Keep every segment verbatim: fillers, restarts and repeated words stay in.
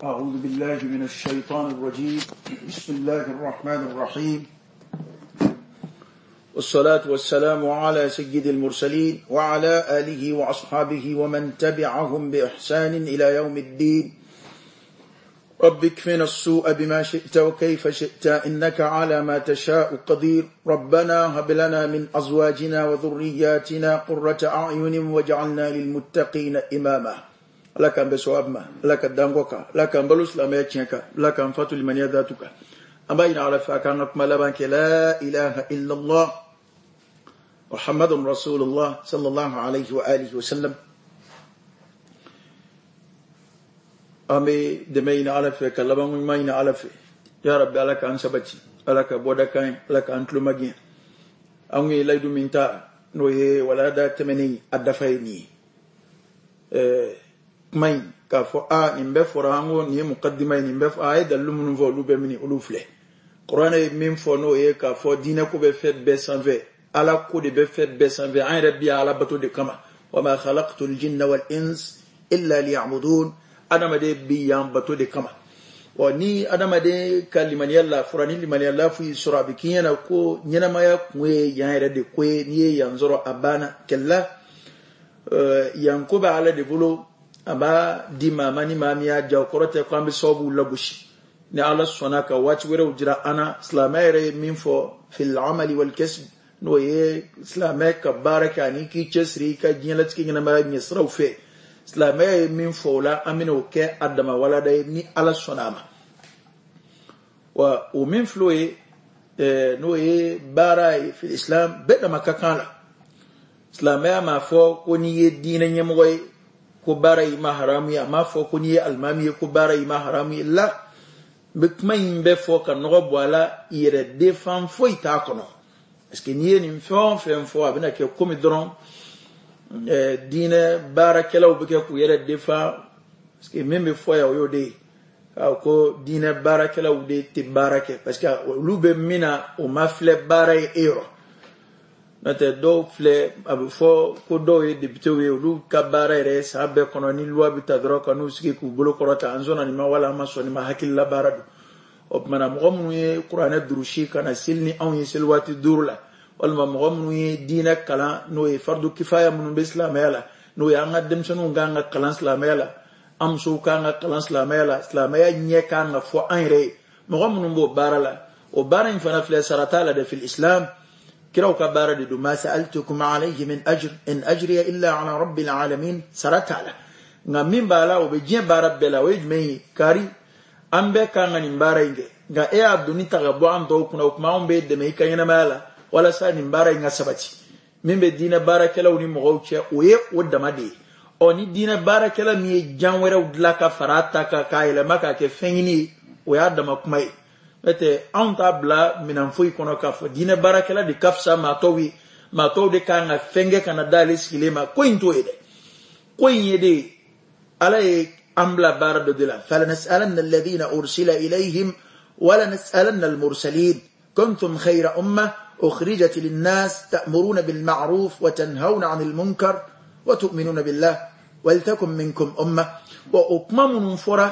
أعوذ بالله من الشيطان الرجيم. بسم الله الرحمن الرحيم، والصلاة والسلام على سيد المرسلين وعلى آله وأصحابه ومن تبعهم بإحسان إلى يوم الدين. رب اكفنا السوء بما شئت وكيف شئت إنك على ما تشاء قدير. ربنا هب لنا من أزواجنا وذرياتنا قرة أعين واجعلنا للمتقين إماما. لك أن بسوابما لك الدنغوكا لك أن بلوس لما يتشنك لك أن فتو لمن يذاتك أبين على فاكانك ملبانك لا إله إلا الله محمد رسول الله صلى الله عليه وآله وسلم. أمي دمين على فيك لبان مين على في يا رب لك أن سبتي لك بودكاين لك أن تلمجين أمي لا يدوم منتا نويه ولا دا تمني أدفعيني main ka fo a nimbe forango ni mukaddima ni mbe fa ay dalu mun vo lu be mini ulufle qur'an e min fo no e ka fo dina ko be fet be cent vingt ala ko de be fet be cent vingt ay rabbi ala bato de kama wa ma khalaqtul jinna wal ins illa liya'budun adama de bi yam bato de kama wa ni adama de kaliman yalla furani liman yalla fi sura bikiyana ko nyina maya kwe yan de kwe ni yanzoro abana kella yankuba ala de bulo aba di mama ni mamiya jaw korote ko ambi sobu lagushi ni ala sonaka wati were ujira ana islamaire min fo fil amali wal kasb no ye islamaka baraka ni ki chesri ka jinlat ki ngina ma ni sraw fe islamaire min fo la amino ke adama wala day ni ala sonama wa o min floye no ye barai fil islam beda makakala islamaire ma fo ko ni ye dina nyemoy ko bara ima haramu ya ma fo ko ni almami ko bara ima haramu la bikma imbe fo ka no boala ire defan fo ita kono parce que ni ni fo fo fo abina ke ko mi dron eh dine bara kala o bike ku ire defa parce que même fo ya yo de ko dine bara kala o de te barake parce que lube mina o mafle bara euro nate do fle abu fo ko do e député we lu kabara re sabe kono ni loi bita dro kanu siki ku bolo korota anzona ni ma wala ma so ni ma hakil la baradu op mana mo mu e qur'ana durushi kana silni aw yi silwati durla wal ma mo mu e dina kala no e fardu kifaya mun be islam yala no ya ngadem sunu nganga kala islam yala am su kanga kala islam yala islam ya nyeka na fo anre mo mu mbo barala o barin fana fle saratala de fil islam كراو كبارة دو ما سألتكم عليه من أجر إن أجري إلا على رب العالمين سرت على نمين بالا وبجين بارب بلا ويجمعي كاري أمبي كان نمبارا إنجي نغا إيه عبدو نتغبو عم دوكنا وكماهم بيد دمي كان ينمالا ولا سا نمبارا إنغا سبتي من بدينا بارا كلا ونمغوشي ويه ودما دي أو ندينا بارا كلا مي جانورا ودلاكا فراتا كايلا مكا كفنيني ويادما كماي ete anta bla minanfui kono kafo dine barakela di kafsa matowi mato de kanga fenge kana dali skilema ko into ede ko yede ala e ambla barado de la fala nas'alanna alladhina ursila ilayhim wala nas'alanna almursalin kuntum khayra ummah ukhrijat lin-nas ta'muruna bil ma'ruf wa tanhauna 'anil munkar wa tu'minuna billah wal takum minkum ummah wa ukmamun fura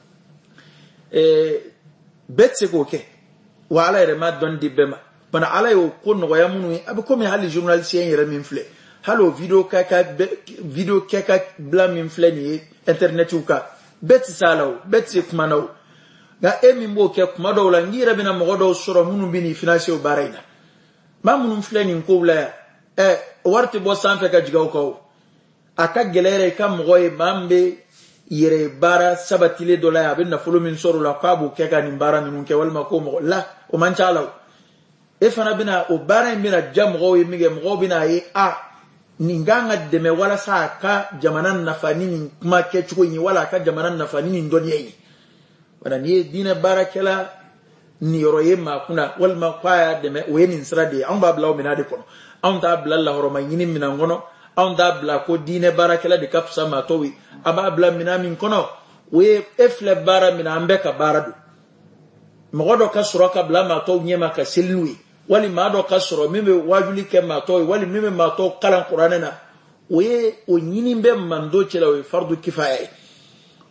e betse goke wa ala yere ma don dibema bana ala yo kunno ya munu abi ko mi hali journaliste yere min fle halo video kaka video kaka bla min fle ni internet uka betse salaw betse kumanaw ga emi mbo ke kumado la ngira bina mo do soro munu bini finance o baraina ma munu fle ni ko la e warti bo sanfe ka jigaw ko aka gelere kam mo e bambe yere bara sabatile dola ya binna fulu min soru la qabu keka ni bara min ke wal makom la o man chala e fana bina o bara mina jam go yimige mo bina yi a ninganga de me wala sa ka jamanan nafani kuma ke chuko ni wala ka jamanan nafani ni ndoni yi wala ni dina barakela ni roye ma kuna wal ma kwaya de me weni nsrade an babla o mina de kono an ta blalla horoma yini mina ngono an da bla ko dine barakela de kapsa matowi aba bla mina min kono we efle bara mina ambeka baradu mogodo ka suraka bla mato nyema ka silwi wali mado ka suro mime wajuli ke mato wali mime mato kalan qur'anena we o nyini mbe mando chela we fardu kifaya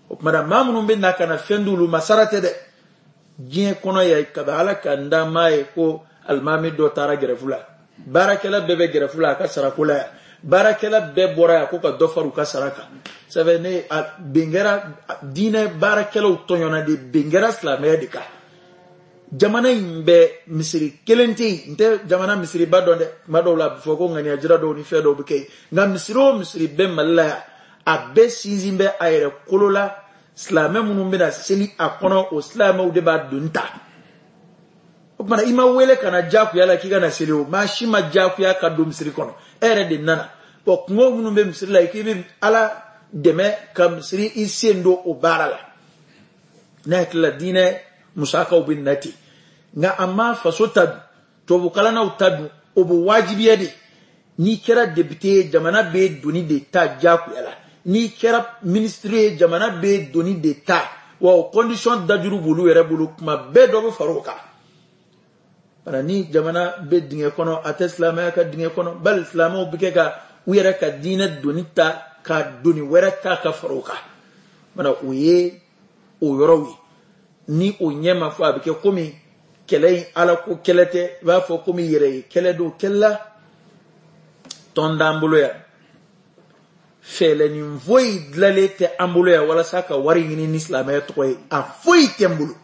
o kuma mamunu be nakana fendulu masarate de jien kono ya kabala kanda mai ko almami do tara gerefula barakela bebe gerefula ka sarakula barakela be bora ko ka dofaru ka saraka sabe ne bingera dine barakela utonyona de bingera islamé de ka jamana imbe misiri kelenti nte jamana misiri badonde madola foko ngani ajira do ni fedo beke nga misiro misiri be malla abbe sizimbe ayre kolola islamé munum be na seli akono o islamé de ba dunta mana ima wele kana jaku yala kiga na seli o ma shima jaku ya ka do misiri kono ere de nana ko ngo munum be misiri la kibe ala deme kam misiri isendo o barala na kala dine musaka ubin nati nga amma faso tadu to bukala na utadu obu wajibiye de ni kera député jamana be doni d'état jaku yala ni kera ministre jamana be doni d'état wa condition daduru bulu yere bulu kuma be do faruka para ni jamana be dinge kono ateslamaya ka dinge kono bal islamo bike ka uyere ka dina donita ka doni were ta ka faruka mana uye o yorowi ni o nyema fo abike komi kele ala ko kelete va fo komi yere kele do kella tonda ambulo ya fele ni voy dlalete ambulo ya wala saka wari ni islamé to a foy tembulu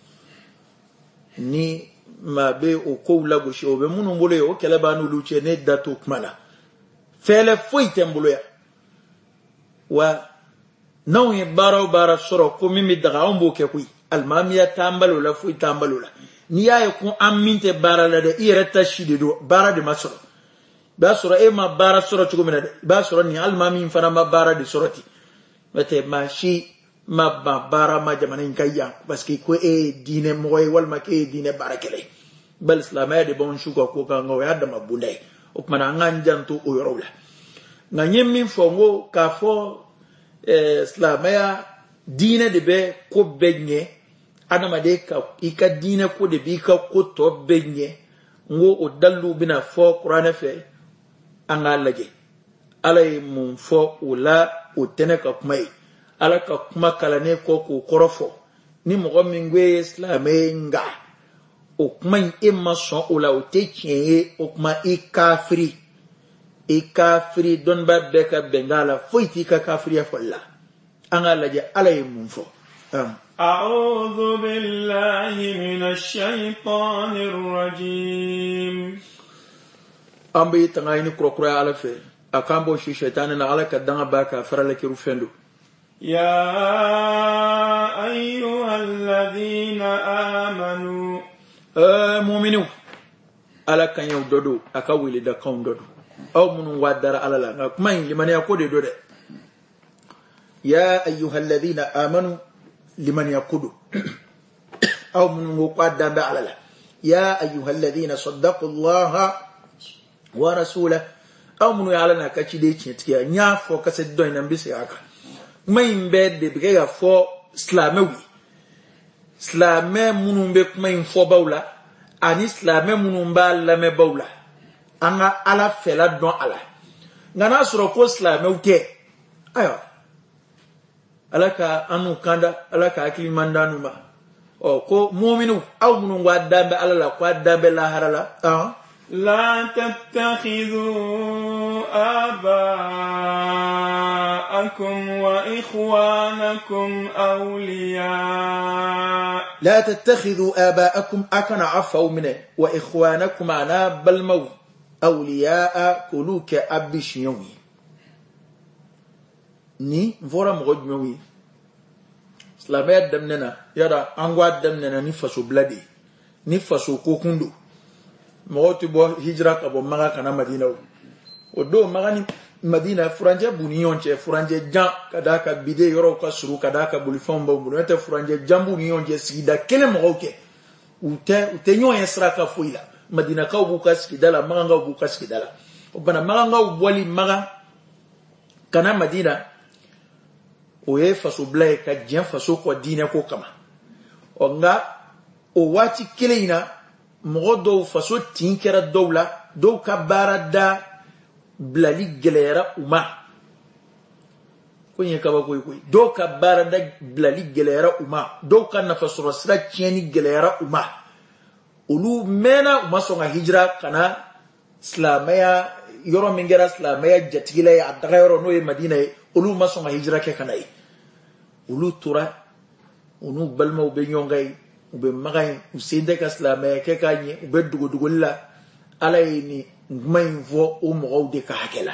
ni ma be o ko lago shi o be munu mbulo yo kele banu luche ne dato kmala fele foy tembulu ya wa naw ye baro bara soro ko mimi daga ombo ke kuy almamiya tambalo la foy tambalo la ni yaye ko aminte bara la de ireta shide do bara de masoro ba soro e ma bara soro chugo mena de ba soro ni almami fana ma bara de soroti mete ma shi ma ba bara ma jamana nkaya parce que ko e dine moy wal ma ke dine barakele bal islamay de bon shugo ko ka ngo ya dama bunde o mana nganjantu o yorowla nga nyemmi fongo ka fo eh, islamaya dine de be ko benye adama de ka ika dine ko de bi ka ko to benye ngo o dallu bina fo qur'ana fe anga lage alay mun fo ula o tene ka kumai ala ka kuma kala ne ko ko korofo ni mo mi ngwe islamé nga o kuma imma so ula o te kiye o kuma e kafiri e kafiri don ba be ka bengala foiti ka kafiri ya folla anga lage alay mun fo um أعوذ بالله من الشيطان الرجيم ambe tangayni krokra ala fe akambo shi shaytan na ala kadanga baka farala ki rufendo يا أيها الذين آمنوا eh mu'minu ala kan yow dodo aka wili da kan dodo aw munun wadara ala la kuma liman yakode do de ya ayyuhal ladina amanu liman yakudu aw munun wadanda ala la ya ayyuhal ladina saddaqullaha wa rasula aw munu yala na ka chide chitiya nya fo ka se do ina mbisi aka mai mbede bige ga fo islame wi islame munu be kuma info bawla ani islame munu mba la me bawla anga ala fela don ala ngana suro ko islame ute ayo alaka anu kanda alaka akili mandanu ma o ko mu'minu aw munu wa dambe ala la kwa dambe la harala ah لا تتخذوا آباءكم وإخوانكم أولياء لا تتخذوا آباءكم أكن عفوا منه وإخوانكم أنا بالمو أولياء كلوك أبش يومي ni vora mgod nyowi slamé damnena yada angwa damnena ni faso bladi ni faso kokundu moti bo hijra ka bo maga kana madina o do magani madina franje bunion che franje jan kadaka bide yoro ka suru kadaka bulifon bo bunete franje jambu nion je sida kele moke ute ute nyo yesra ka fuila madina ka bu ka skidala maga bu ka skidala o bana maga wali maga kana madina o ye faso blay ka jen faso ko dine ko kama o nga o wati keleina mogodo faso tinkera dawla do ka barada blali gelera uma kunye kaba koy koy do ka barada blali gelera uma do ka nafa soro sira tieni gelera uma ulu mena uma songa hijra kana islamaya yoro mingera islamaya jatigila ya daga yoro no e madina e ulu ma songa hijra ke kana e ulu tura unu balma ube nyongay ube magay usinde ka islamaya ke kanye ube dugo dugo la alay ni ngmay vo o mo de ka hakela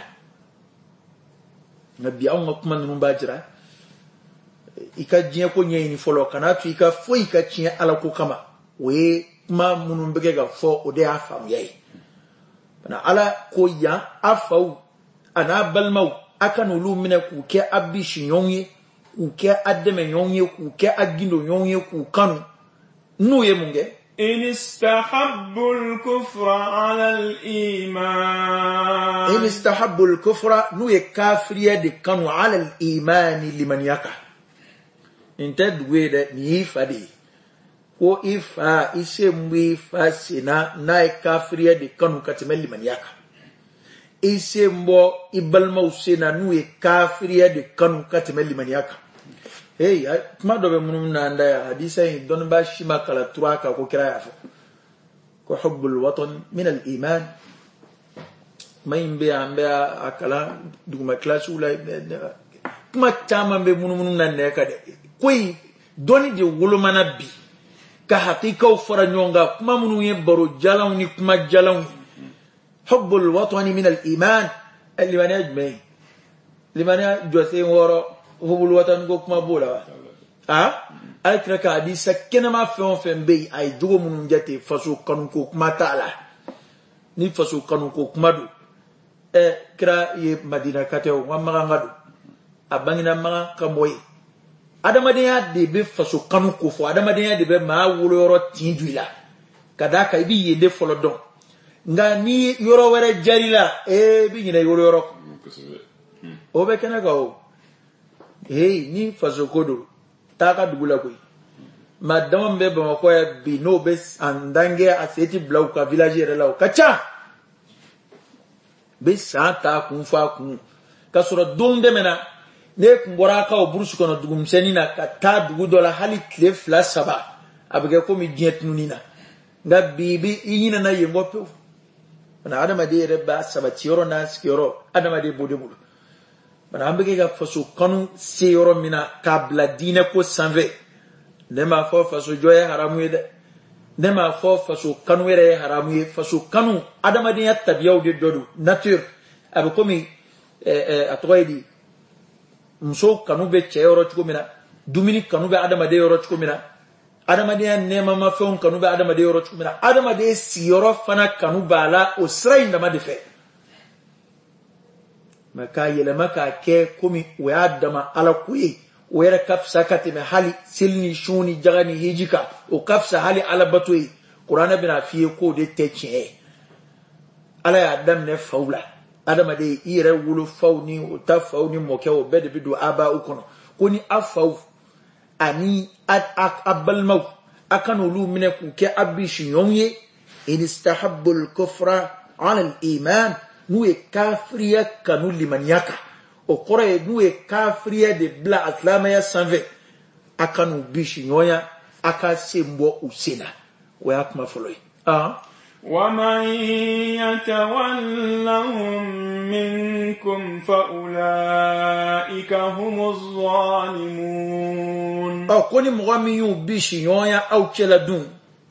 nabi aw ngakuma num bajira ika jiye ko nyey ni folo kana tu ika fo ika tiye ala ko kama we ma munum bege ga fo o de afam yey bana ala ko ya afau ana balmaw akanu lu mine ku ke abishi nyonye ku ke ademe nyonye ku ke agindo nyonye ku kanu nu ye munge إن استحبوا الكفر على الإيمان إن استحبوا الكفر نو يكافرية دي كانوا على الإيمان لمن يكا انت دوية نيفا دي كو إفا إسم ويفا سنا نا يكافرية دي كانوا كتمل لمن يكا إسم بو إبالمو سنا نو يكافرية دي كانوا كتمل لمن يكا hey kuma dobe munum na ndaya hadisa yi don ba shi makala turaka ko kira yafa ko hubbul watan min al iman mai mbe ambe akala duguma class ula kuma tama mbe munum na ne kade koi doni de wolomana bi ka hakika o fara nyonga kuma munu ye baro jalaw ni kuma jalaw hubbul watan min al iman al-iman ajmai limana jose woro hubul watan go kuma bola ah ay traka hadisa kenama fon fen be ay dugo munun jate faso kanu ko kuma taala ni faso kanu ko kuma do e kra ye madina kateo wa magangado abangina maga kamoy adama de ya de be faso kanu ko fo adama de ya de be ma wulo yoro tinduila kadaka ibi yede folo don nga ni yoro were jarila e bi nyina yoro yoro o be kana go hey ni faso kodo taka dugula koy madam be ba ko ya bi no be andange aseti blau ka village rela kacha be santa kun fa kun kasura donde mena ne kumbora ka o bursu kono dugum senina ka ta dugu dola hali kle fla saba abige ko mi jet nunina nga bibi yina na yembo pe na adama de reba saba tioro na skioro adama de bode bulu bana ambege ga faso kanu seyoro mina kabla dine ko sanve ne ma fo faso joye haramu yede ne ma fo faso kanu were haramu ye faso kanu adama de tabiyaw de dodu nature abe komi eh eh atoydi mso kanu be cheyoro chiko mina dumini kanu be adama de yoro chiko mina adama de ne ma ma fon kanu be adama de yoro chiko mina adama de siyoro fana kanu bala o sray ndama de fe maka yele maka ke komi wayadama ala kuyi wera kafsa katime hali silni shuni jagani hijika o kafsa hali ala batui qur'ana bina fiye ko de teche ala ya adam ne faula adama de ire wulu fauni o ta fauni moke o bede bidu aba ukono koni afau ani ad akbal maw akanu lu mine ku ke abishi yonye in istahabbu al-kufra ala al-iman nuwe kafriya kanu liman yaka o kore nuwe kafriya de bla atlama ya sanve akanu bishi nyoya aka sembo usena we akuma foloi ah wa man yatawallahum minkum fa ulaika humuz zalimun o koni mwami yu bishi nyoya au chela dun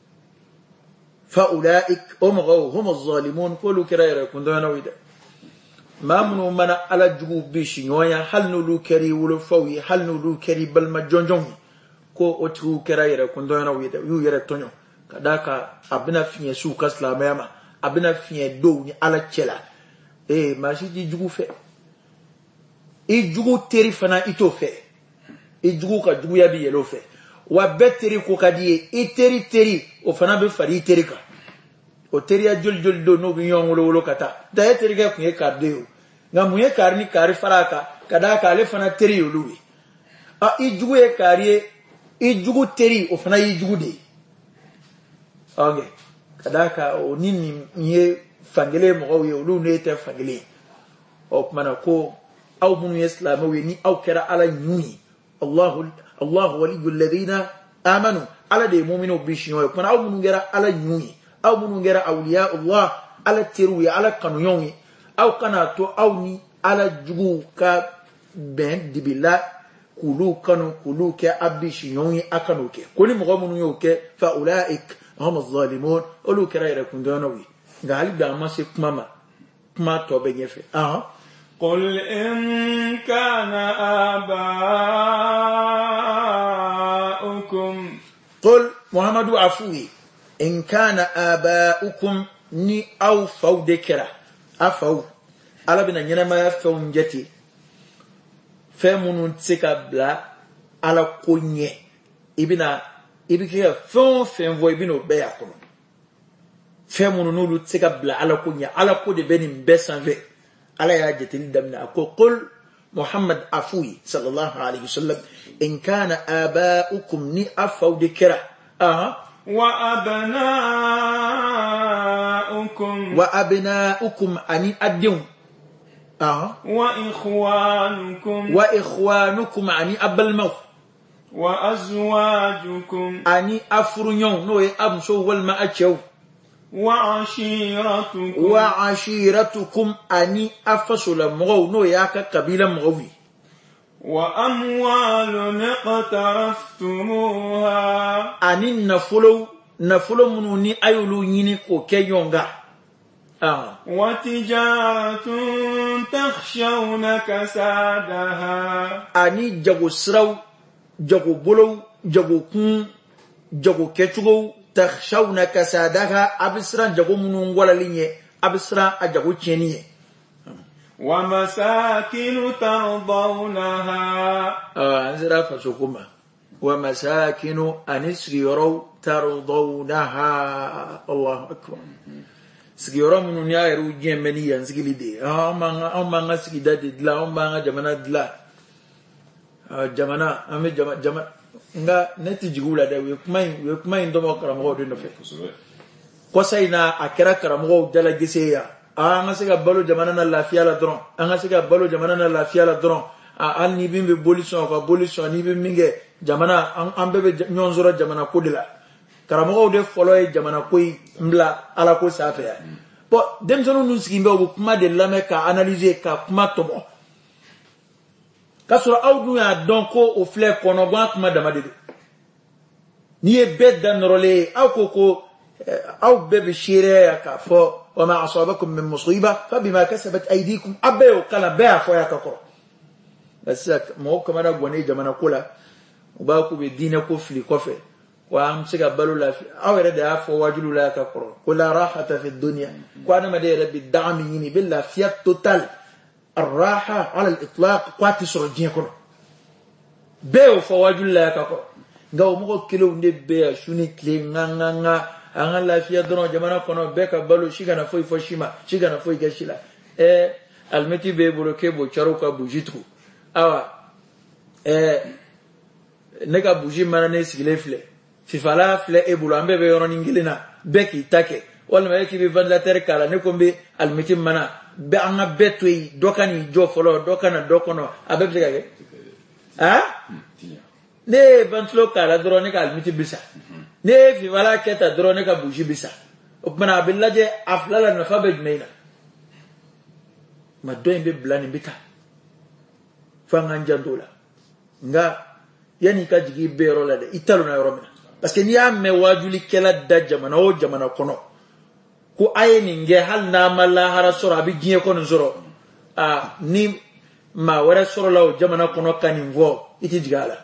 فأولئك هم هم الظالمون كلوا كرايرا كندونا ويدا ما منو منا على جوب بيش نويا هل نلو كري ولو فوي هل نلو كري بل ما جونجون كو أترو كرايرا كندونا ويدا يو يرى تونيو كداكا أبنا فيه سوكا سلامياما أبنا فيه دوني على تشلا إيه ماشي دي جوب في إيه جوب تري فنا إتو في إيه جوب كجوب يبي يلو في وبتري كوكاديه إيه تري تري وفنا بفري تري كا o teria jol jol do no biyon wolo wolo kata da e teriga ku e karde o ngam ye karni kari faraka kada ka le fana teri o luwi a ijugu e kari ijugu teri o fana ijugu de oge kada ka o nini ye fangele mo o ye lu ne te fangele o mana ko aw munu islamu ni aw kera ala nyuyi allah allah waliyul ladina amanu ala de mu'minu bishiyo kuna aw munu gera ala nyuyi aw munu gera awliya allah ala teru ya ala kanu yonyi aw kana to aw ni ala jugu ka ben dibila kulu kanu kulu ke abishi yonyi akanu ke kuni mo munu yoke fa ulaik hum az-zalimun olu kera ira kundono wi ngali da ma se kuma kuma to be nyefe ah قل إن كان آباؤكم قل محمد عفوي إن كان آباؤكم ni aw faw dekera afaw ala bina nyana ma faw njeti fe munu tsika bla ala konye ibina ibike fon fen vo ibino be yakono fe munu nulu tsika bla ala konye ala ko de benim besanve ala ya jetin damna ko qul muhammad afui sallallahu alaihi wasallam in kana aba'ukum ni afaw dekera aha وأبناؤكم وأبناؤكم أني أديم آه وإخوانكم وإخوانكم أني أب الموت وأزواجكم أني أفرنيون نوي أمسو والما أتشو وعشيرتكم وعشيرتكم أني أفصل مغو نوي أكا قبيلة مغوي وأموال اقترفتموها أني نفلو نفلو منوني أيولو يني كوكي يونغا آه. وتجارة تخشون كسادها أني جاغو سراو جاغو بولو جاغو كون جاغو كتشغو تخشون كسادها أبسران جاغو منون ولا ليني أبسران أجاغو تشيني ومساكن ترضونها آه أنزل فسوكما ومساكن أنسيرو ترضونها الله أكبر سيرو من يارو جيمني ينسكلي دي آه ما ما نسكي دادي دلا ما جمانا دلا آه جمانا أمي جما جما nga neti jigula da we kuma we kuma indo mo karamo do no fe ko sayna akira karamo dala giseya anga siga balo jamana na lafiya la dron anga siga balo jamana na lafiya la dron a an ni bimbe bolition ko bolition ni bimbe minge jamana an bebe nyonzoro jamana kodila karamo de foloy jamana koy mbla ala ko safe ya bo dem sonu nu sigimbe o kuma de lame ka analyser ka kuma tomo kasura awdu ya donko o fle kono gwa kuma damade ni e bedda norole aw koko aw bebe shire ya ka fo وما أصابكم من مصيبة فبما كسبت أيديكم أبيو كلا بيع فويا كقر بس ما كمان أقولني جمانا كلا وباكو بدينا كفلي كفر وأمسك بالو لا في أو يرد عفو واجلو لا كقر كلا راحة في الدنيا وأنا ما دير بالدعم يني بالله فيات توتال الراحة على الإطلاق قاتي سرجين كنا بيو فواجلو لا كقر غاو مغو كيلو نبيع شوني كلي نغا anga lafiya dono jamana kono beka balu shigana foi foshima shigana foi gashila e almeti be bloqué bo charuka bujitu awa e nega buji mana ne sigile fle fifala fle e bulambe be yono ngilina beki take wala me ki be vandlater kala ne kombe almeti mana be anga betwi dokani jo folo dokana dokono abebe gage ha ne bantlo kala doro ne almeti bisa ne fi wala keta drone ka buji bisa ukmana billaje aflala na fabej meina ma doimbe blani bita fanga njandola nga yani ka jigi bero la de italo na yoromina parce que ni amme wajuli kela da jamana o jamana kono ku ayeni nge hal na mala hara sura bi giye kono zoro a ni ma wara soro la o jamana kono kaningo iti jigala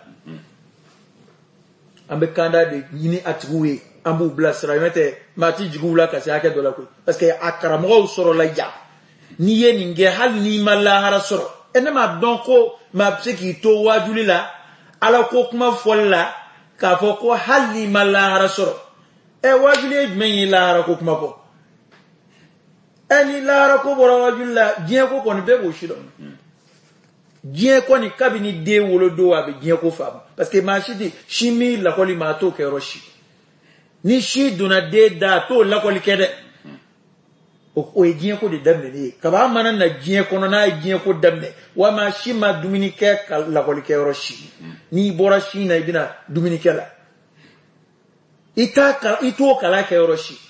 ambe kanda de yini atruwe ambu blasra mete mati jigula kasi ake dola ko parce que akara mo soro la ya ni yeni nge hal ni mala hara soro enema donko ma psiki to wajuli la ala ko kuma folla ka fo ko hal ni mala hara soro e wajuli men la hara ko kuma ko eni la hara ko bora wajuli la dien ko ko ni be bo shido dien ko ni kabini de wolo do wa be dien ko fam parce que ma shidi shimi la ko li ma to ke roshi ni shi duna de da to la ko li kede o e jiɲɛ ko de daminɛ ne kaba mana na jiɲɛ kɔnɔ n'a ye jiɲɛ ko daminɛ walima si ma dumuni kɛ ka lakɔlikɛ yɔrɔ si n'i bɔra si na i bɛna dumuni kɛ la i t'a kala i t'o kala kɛ yɔrɔ si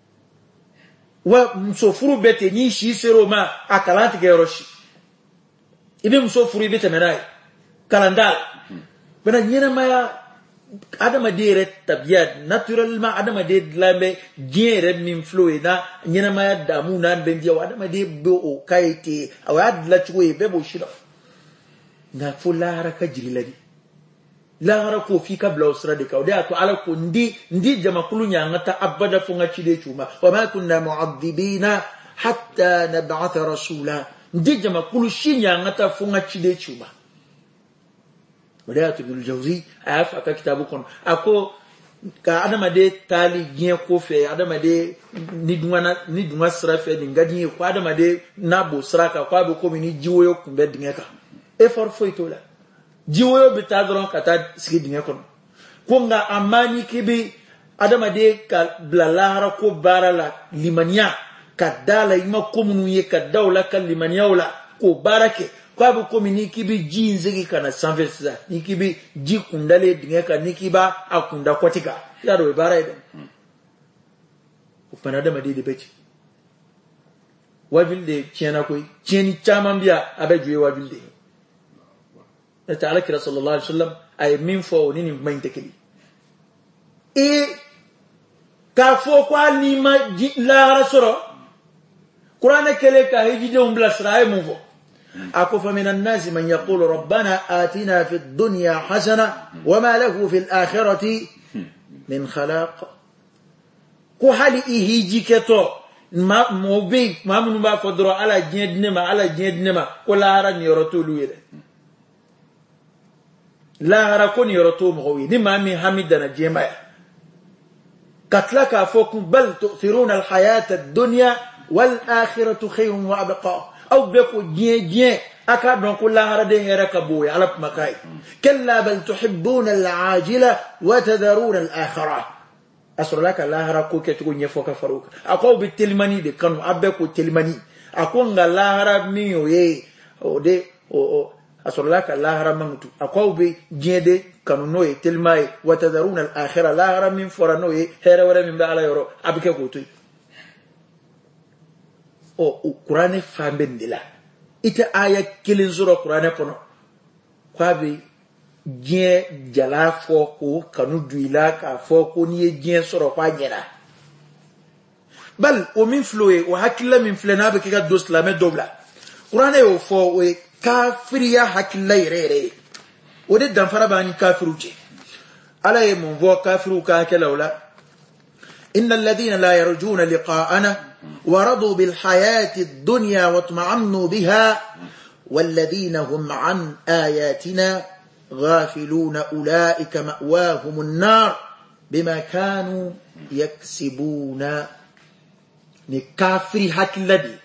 wa muso furu bɛɛ ten n'i si sera o ma a kalan tigɛ yɔrɔ si i bɛ muso furu i bɛ tɛmɛ n'a ye kalan t'a la bana ɲɛnamaya adamaden yɛrɛ tabiya naturellement adamaden dilan bɛ diɲɛ yɛrɛ min filɛ o ye na ɲɛnamaya damu n'a bɛn diya o adamaden bɛ o k'a ye ten o y'a dilan cogo ye bɛɛ b'o si dɔn nka fo lahara ka jigi la de lahara ko f'i ka bila o sira de kan o de y'a to ala ko n di n di jamakulu ɲɛ an ka taa abada fo n ka ciden c'u ma wa ma kunna mu'adhibina hatta nab'atha rasula n di jamakulu si ɲɛ an ka taa fo n ka ciden c'u ma وداية ابن الجوزي أعرف أكا كتابه كون أكو كأدم دي تالي جين كوفي أدم دي ندوانا ندوانا سرافة دنجادين كو أدم دي نابو سراكا كو أبو كوميني جيويو كمبه دنجاكا إفر فويتولا جيويو بتادرون كتا سكي دنجاكون كونغا أماني كبي أدم دي كبلالahara كو بارا لمانيا كدالا يما كومنو يكداولا كاللمانيا ولا كو باركي kwa bu komi ni kibi ji nzegi kana sanfesa ni kibi ji kundale dingeka ni kiba akunda kwatika yaro ibara ide upanada madide beti wavilde chena koi cheni chama mbia abejuwe wavilde na ta'ala kira sallallahu alaihi wasallam ay min fo nini maintekeli e ka fo kwa ni ma la rasoro qur'ana kele ka hijide umbla sraay muvo أكو فمن الناس من يقول ربنا آتنا في الدنيا حسنة وما له في الآخرة من خلاق كو حالي إيهيجي كتو ما موبي ما منو ما فدرو على جندنما على جندنما كلا هرا نيرتو لويرة لا هرا كون يرتو مغوي نما مي حمدنا جيما كتلك فوكم بل تؤثرون الحياة الدنيا والآخرة خير وأبقى أو بيكو جين جين أكاد نقول لا هردين يركبوا على مكاي كلا بل تحبون العاجلة وتذرون الآخرة أسر لك لا هركو كتقول يفوك فروك أقول بالتلماني دي كانوا أبيكو التلماني أقول لا هرب ميو يي أو دي أو أسر لك لا هرب منتو أقول بجين دي كانوا نوي تلماي وتذرون الآخرة لا هرب من فرنوي هيرا ورا من بألا يرو أبيكو توي o Qur'ane fambendila ita aya kilin zuro Qur'ane kono kwabi je jala foko kanu duila ka foko ni je soro kwa nyera bal o min flowe o hakilla min flena be kiga dos la me dobla Qur'ane o fo o kafiriya hakilla irere o de dan fara bani kafiru ce ala e mon vo kafiru ka kelawla innal ladina la yarjuna liqa'ana ورضوا بالحياة الدنيا واطمعنوا بها والذين هم عن آياتنا غافلون أولئك مأواهم النار بما كانوا يكسبون نكافر حق الذي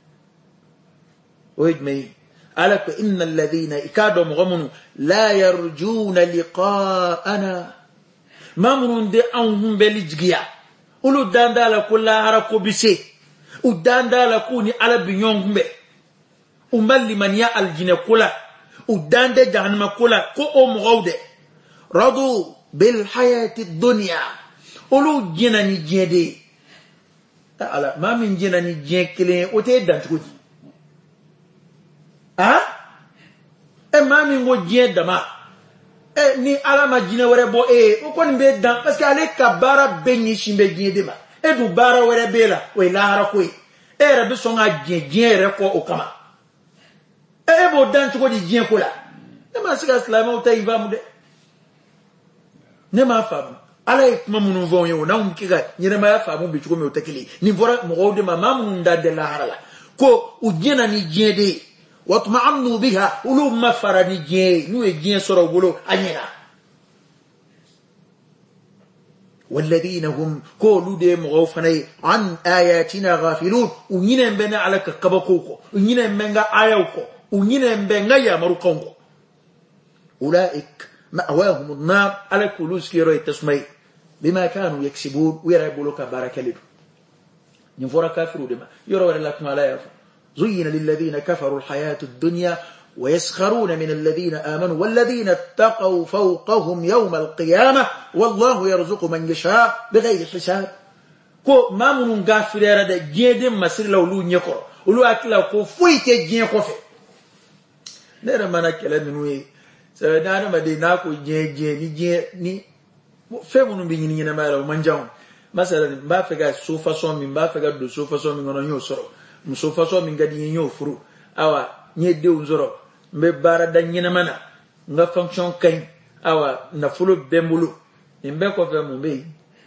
ويجمعي ألك إن الذين إكادوا مغمنوا لا يرجون لقاءنا ما منون دي أنهم بلجغيا ulu dandala kula harako bise udandala kuni ala binyon gumbe umalli man ya aljina kula udande jahannama kula ko o mugawde radu bil hayati dunya ulu jinani jede ala ma min jinani jekle o te dantuji ha e ma min go jedama eh ni ala ma jina were bo eh o kon be dan parce que ale ka bara benyi shimbe jinde ma e du bara were bela we la hara ko e rabbi so nga jin re ko o kama e bo dan ko di jin ko la e ma sika islama o tay mu de ne ma famu ala e kuma munu von yo na um kiga nyere ma ya famu bi ko me o takili ni vora mo gode ma mamun da de la hara la ko u jina ni jinde واطمعنوا بها ولو ما فرني جي نو جي سورو بولو انينا والذين هم كولو دي مغوفني عن اياتنا غافلون ونين بنا على كبكوكو ونين منغا ايوكو ونين بنغا يا مروكونكو اولئك مأواهم النار على كلوس كيرو تسمي بما كانوا يكسبون ويربولك بارك الله نفورا كافروا دما يروا لكم على يفا زين للذين كفروا الحياة الدنيا ويسخرون من الذين آمنوا والذين اتقوا فوقهم يوم القيامة والله يرزق من يشاء بغير حساب كو ما منون غافر يرد جيدم مسير لولو نيكو ولو أكلا كو فويت جين كوفي نرى مانا كلا منوي سيدانا مديناكو جين جين جين ني فمنون بيني نينا مالا ومنجاون مثلا مبا فغا سوفا سومي مبا فغا دو سوفا سومي ngono nyo soro mu sofa soomi ngadi nyo furu awa nyede unzoro mbe bara da nyina mana nga fonction kay awa na fulu bembulu mbe ko fe mu be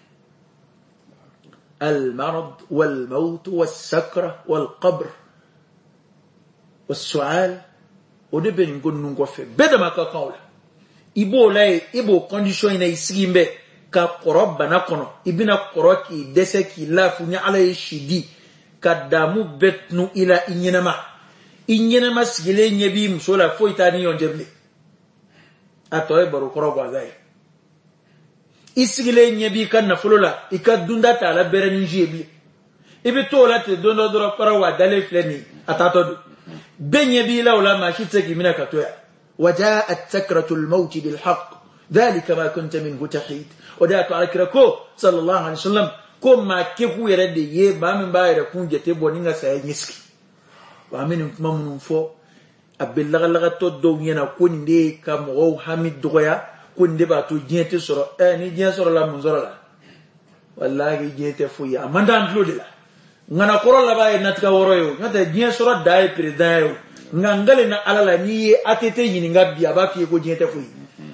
al marad wal maut was sakra wal qabr was su'al odebe ngonu ngo fe beda maka kawla ibo lay ibo condition ina isigimbe ka koroba na kono ibina koroki dese ki lafu nya ala shidi kadamu betnu ila inyenama inyenama sigile nyebi musola foitani yonjeble atoy baro koroba zai isigile nyebi kan na fulola ikadunda ta la bereni jebi ibi tola te dondo doro parawa dale fleni atatodo benyebi la wala ma kiteki mina katoya wajaat sakratul maut bil haqq dhalika ma kunta minhu tahid وداتو على كركو صلى الله عليه وسلم كما كيفو يرد يه بامن بايره كون جته بونيغا ساي نيسكي وامن كما منون فو ابلغ لغا تو دو ينا كون دي كام او حميد دويا كون دي باتو جينتي سورو ا ني جين سورو لا منزورو لا والله جينتي فويا ماندان فلودلا ngana korola baye natka woroyo ngata jien soro dai president yo ngangale na alala ni atete yini ngabia ba fie ko jien te fuyi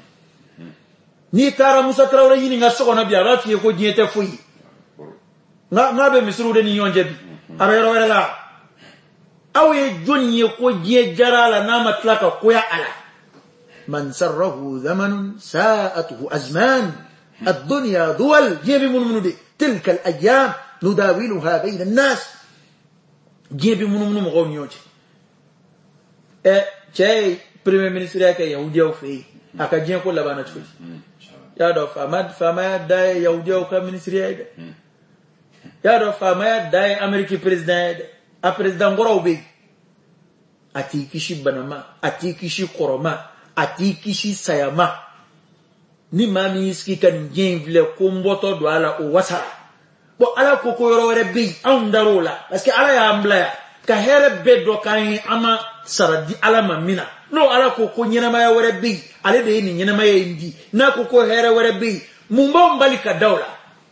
ni tara Musa Traoré yini nga soko na bia ba fie ko jien te fuyi nga ngabe misru de ni yonje bi ara yoro wala awe jonye ko jie jarala na matlaka ko ya ala man sarrahu zaman sa'atuhu azman ad-dunya duwal jebi mun munudi tilka al-ayyam نداولها بين الناس جيبي منو منو مغو نيوتي اه جاي بريمير مينستر ياكا يهوديو في اكا جين كو لبانا تفوي يا دو فما فما داي يهوديو كا مينستر ياكا يا دو فما داي امريكي بريزيدنت ا بريزيدنت غورو بي اتي كيشي بنما اتي كيشي قرما اتي كيشي سياما ni mami iski kan jين vle ko mboto do ala o wasara bo ala ko ko yoro wore bi on darola parce que ala ya ambla ka here beddo kan ama saradi ala mamina no ala ko ko nyina ma ya wore bi ale de ni nyina ma ya indi na ko ko here wore bi mumba mbalika dawla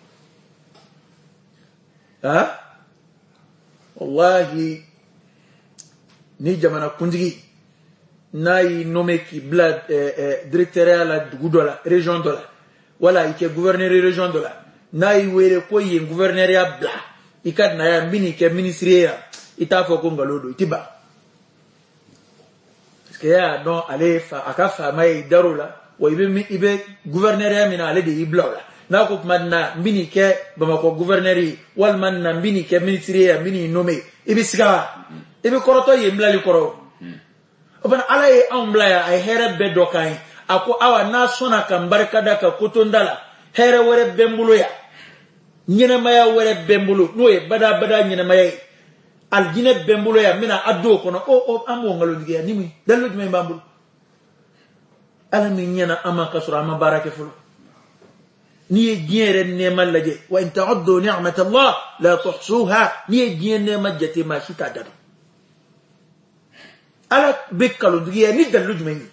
ha wallahi ni jamana kunjigi nay nomeki blad eh, eh, directeur ala dugudola région dola wala ike gouverneur région dola na iwere ko yin gouverneur ya bla ikat na ya mini ke ministre ya itafo ko ngalodo itiba parce que ya don ale fa akafa mai darula wa ibe ibe gouverneur ya mina ale de ibla na ko madna mini ke bama ko gouverneur yi wal man na mini ke ministre ya mini nommé ibe siga ibe koroto yi mblali koro obana ala e ambla ya ay here bedo kai ako awa na sona kan barkada ka kotondala here wore bembulo ya nyina maya wore bembulo noye bada bada nyina maya aljine bembulo ya mina addo kono o o ambo ngalo diga nimi dallo dum bambulo ala min nyina ama kasura ama barake fulo ni jere ne malaje wa in ta'uddu ni'mat Allah la tuhsuha ni jere ne majjati ma shita dadu ala bekalo diga ni dallo dum ni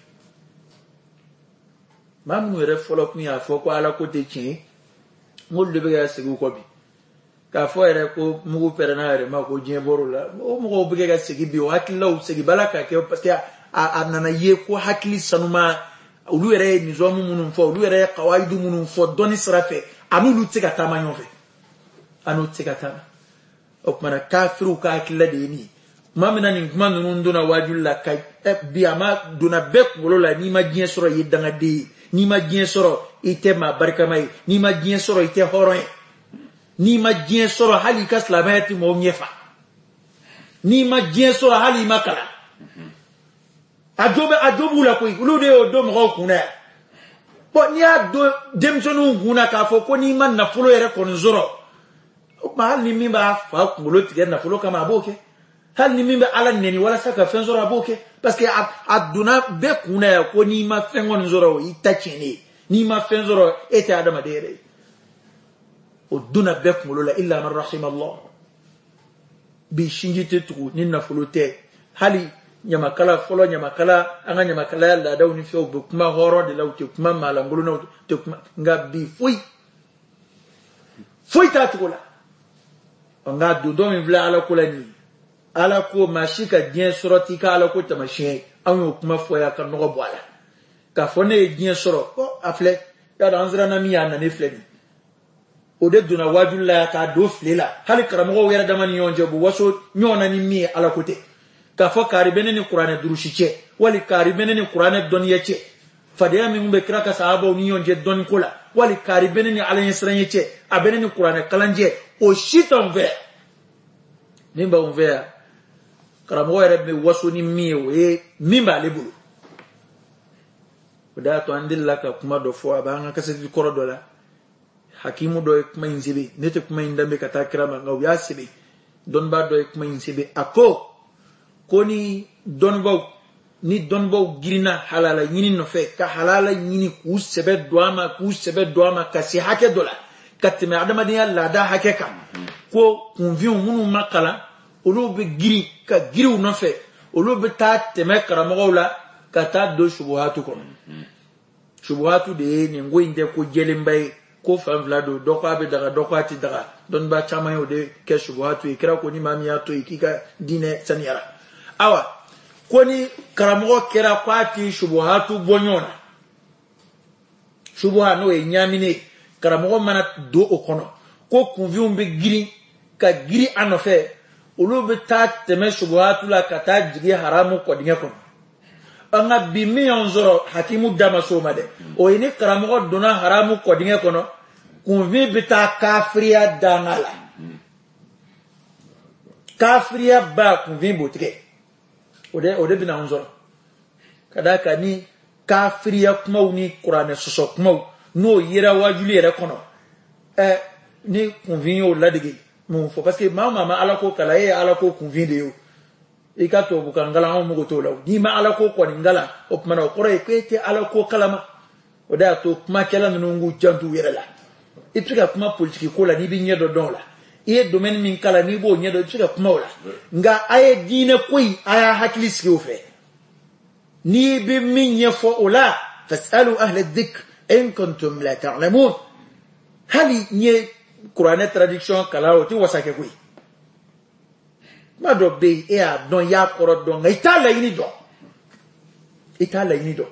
mamu re folo kun ya foko ala ko te chin ngol de bega segu ko bi ka fo ere ko mugu perenare ma ko jien borula o mugo bega segi bi o hakilo segi balaka ke parce que a nana ye ko hakili sanuma ulu ere nizomu munun fo ulu ere qawaidu munun fo doni srafe anu lu tsika tamanyo fe anu tsika tama o mana kafiru ka hakilla de ni mamina ni kuma nunu ndona wajulla kai bi ama dona bek wolola ni ma jien soro yedanga de ni ma jien soro ite ma barka mai ni ma jien soro ite horon ni ma jien soro hali kaslamati mo nyefa ni ma jien soro hali makala adobe adobu la ko ulude o do mo kuna bo ni ado demsonu kuna ka fo ko ni man na fulo yere kon zoro ma hal ni min ba fa kulo tigɛ na folo kama aboke hal ni min ba ala neni wala saka fen zoro aboke parce que aduna be kuna ya ko ni ma fen ngon zoro ita chene ni ma fen zoro ete adama dere o duna be kulo la illa man rahima allah bi shinjite tuku ni na folo te hali nyama kala folo nyama kala anga nyama kala la daw ni fe o kuma horo de law te kuma mala ngulu no te kuma ngabi fui fui ta tukula nga do do mi vla ala kula ni ala ko mashika dien soroti ka ala ko tamashin an kuma foya kan no boala ka fone dien soro ko afle ya da anzra na mi ya na ne fleni o de duna wajulla ka do flela hal karamo wera da man yonje bu waso nyona ni mi ala ko te ka fo karibene ni qur'ane durushiche wali karibene ni qur'ane doniyache fadiya mi mbe kraka sahaba ni yonje don kula wali karibene ni ala yesranyeche abene ni qur'ane kalanje o shiton ve nimba on ve karamo wera be waso ni mi o e mimba lebulu oda to andilla ka kuma do fo abanga kaseti korodola hakimu do kuma inzibe nete kuma indambe kata kirama ngaw yasibe don ba do kuma inzibe ako koni don baw ni don baw girina halala yini no fe ka halala yini ku sebe doama ku sebe doama kasi hake dola katme adama dia lada hake kam ko convion munu makala olo be giri ka giri no fe olo be ta teme karamo la kata do shubuhatu ko shubuhatu de ni ngoinde ko jelembay ko fam vlado do ko abe daga do ko ati daga don ba chama yo de ke shubuhatu ikra ko ni mamiya to ikika dine saniara awa koni karamo kera kwati shubuhatu bonyona shubuha no e nyamine karamo mana do okono ko convion be giri ka giri anofe ulubi ta teme shubuhatu la kata jigi haramu ko dinga kono anga bimi onzoro hakimu damaso made o ini karamo dona haramu ko dinga kono convion be ta kafriya dangala kafriya ba convion botike ode ode bina onzoro kada ka ni kafriya kuma uni qur'ane soso kuma no yira wajuli yere kono eh ni convion o ladige mon fo parce que mama ma ala ko kala e ala ko convion de yo e ka to bukangala on mugo to law di ma ala ko ko ngala o mana o qore ko ete ala ko kalama oda to kuma kala no ngu jantu yere la e tuka kuma politique ko la ni bi nyedo don la e domaine min kala ni bo nyedo tuka kuma wala nga aye dine koy aya hakliski o fe ni bi min yefo ola fasalu ahla dhikr in kuntum la ta'lamun hali nye Qur'ane traduction kala o ti wasake koy ma do be e a don ya koro don ga itala yini do itala yini do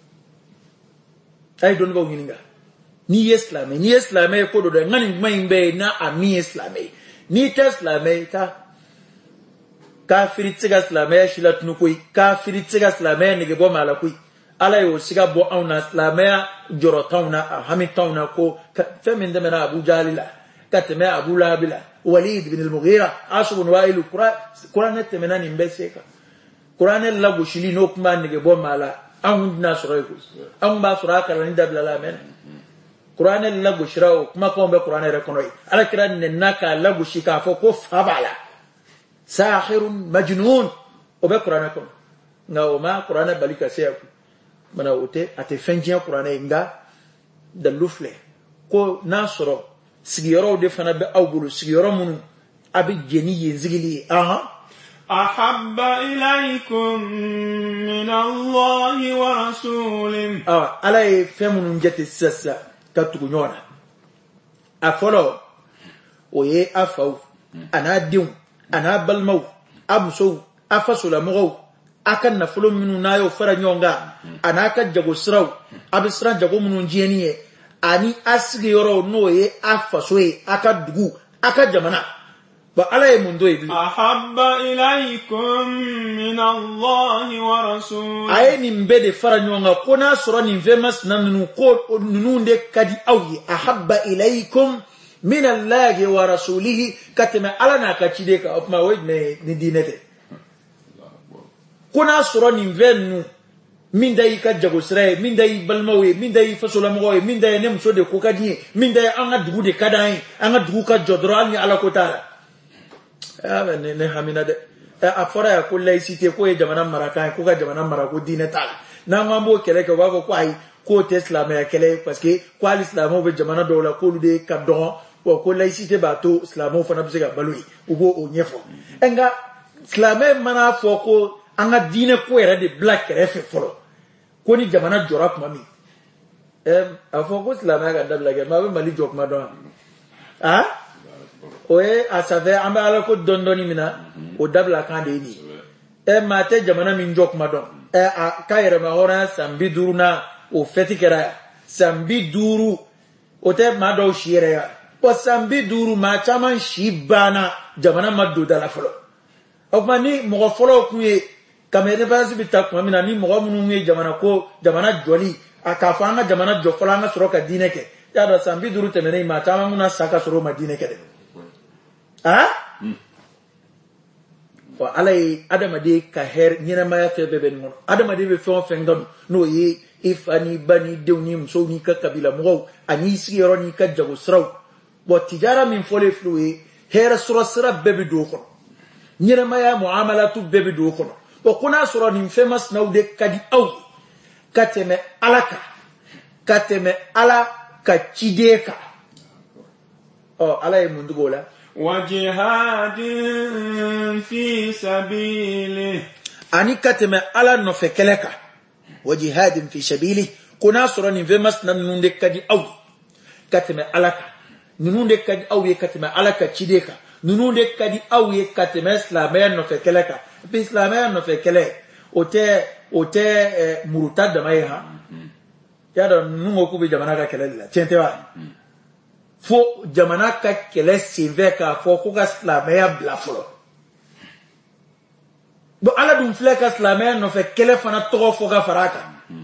ay don ba yini nga ni islam ni islam e ko do ngani mai be na ami islam ni islam ta kafiri tsiga islam e shilat nu koy kafiri tsiga islam e ni bo mala koy ala yo siga bo auna islam e joro tauna hami tauna ko femin de mena abu jalila katme abu labila walid ibn al-mughira asbun wa'il qur'an temena ni mbeseka qur'an la goshili no kuma ni bo mala an na sura ko an ba sura kala ni dabla la men qur'an la goshira kuma ko be qur'an re kono ala kiran ne naka la goshika fo ko fabala sahirun majnun o be qur'an ko ngaw ma qur'an balika seku mana ote ate fenjia qur'an nga da lufle ko nasoro sigiyoro de fana be awbulu sigiyoro munu abi jeni yenzigili aha ahabba ilaykum min allahi wa rasulih ah ala e femunu njete sasa katugo nyona afolo oye afaw ana diw ana balmaw abso afasula mo akan na fulo minu nayo fara nyonga anaka jago sraw abisra jago munu jeniye ani asigi yoro noye afasoe aka dugu aka jamana ba ala e mundo e bi ahabba ilaykum min allahi wa rasul ay ni mbede fara nyonga kona soro ni vemas nanunu ko nununde kadi awye ahabba ilaykum min allahi wa rasulihi katema ala na kachide ka opma we ne ni dinete kona soro ni venu min dai ka jago sire min dai balmawe min dai fasola moye min dai nem so de ko kadi min dai anga dugu de kadai anga dugu ka jodro alni ala ko taala aba ne ne hamina de a fora ya ko laicité ko e jamana maraka ko ka jamana marako dine taala na mambo kele ko bako ko ay ko tesla me kele parce que ko l'islam be jamana do la ko de ka don ko ko laicité ba to islamo fana be ga balui ubo o nyefo enga islamé mana fo ko anga dine ko era de black refe folo ko ni jamana jora kuma mi em afo ko islamé ga dabla ga ma be mali jok ma don ah oye asave amba ala ko dondoni mina o dabla kan de ni e mate jamana min jok ma don e a kayre ma hora sambi duruna o feti kera sambi duru o te ma do shire ya o sambi duru ma chaman shibana jamana maddo dala folo o mani mo folo ku e kamere basi bitak kuma mina ni mo munu ngi jamana ko jamana joli akafanga jamana jofala nga soro ka dine ke ya da sambi duru temene ma chaman muna saka soro ma dine ke de ah wa alai adama de ka her nyina ma ya fe bebe ngono adama de be fon fengam no yi ifani bani dewni mso ni ka kabila mo ani sigero ni ka jago sraw bo tijara min fole fluwe her sura sura bebe do ko nyina ma ya muamalatu bebe do ko bo kuna sura ni famous na de kadi aw kateme alaka kateme ala ka chideka oh alai mundugola وجهاد في سبيله ani kateme ala no fekeleka wajihad fi sabili kuna surani vemas nan nunde kadi aw kateme alaka nunde kadi aw ye kateme alaka chideka nunde kadi aw ye kateme islamé no fekeleka bi islamé no fekele ote ote eh, murtad mai ha yada nungo ku bi jamana ka kelela tente wa fo jamana ka kele sive ka fo ko ka islamé bla folo bo ala dum fleka islamé no fe kele fana to fo ka faraka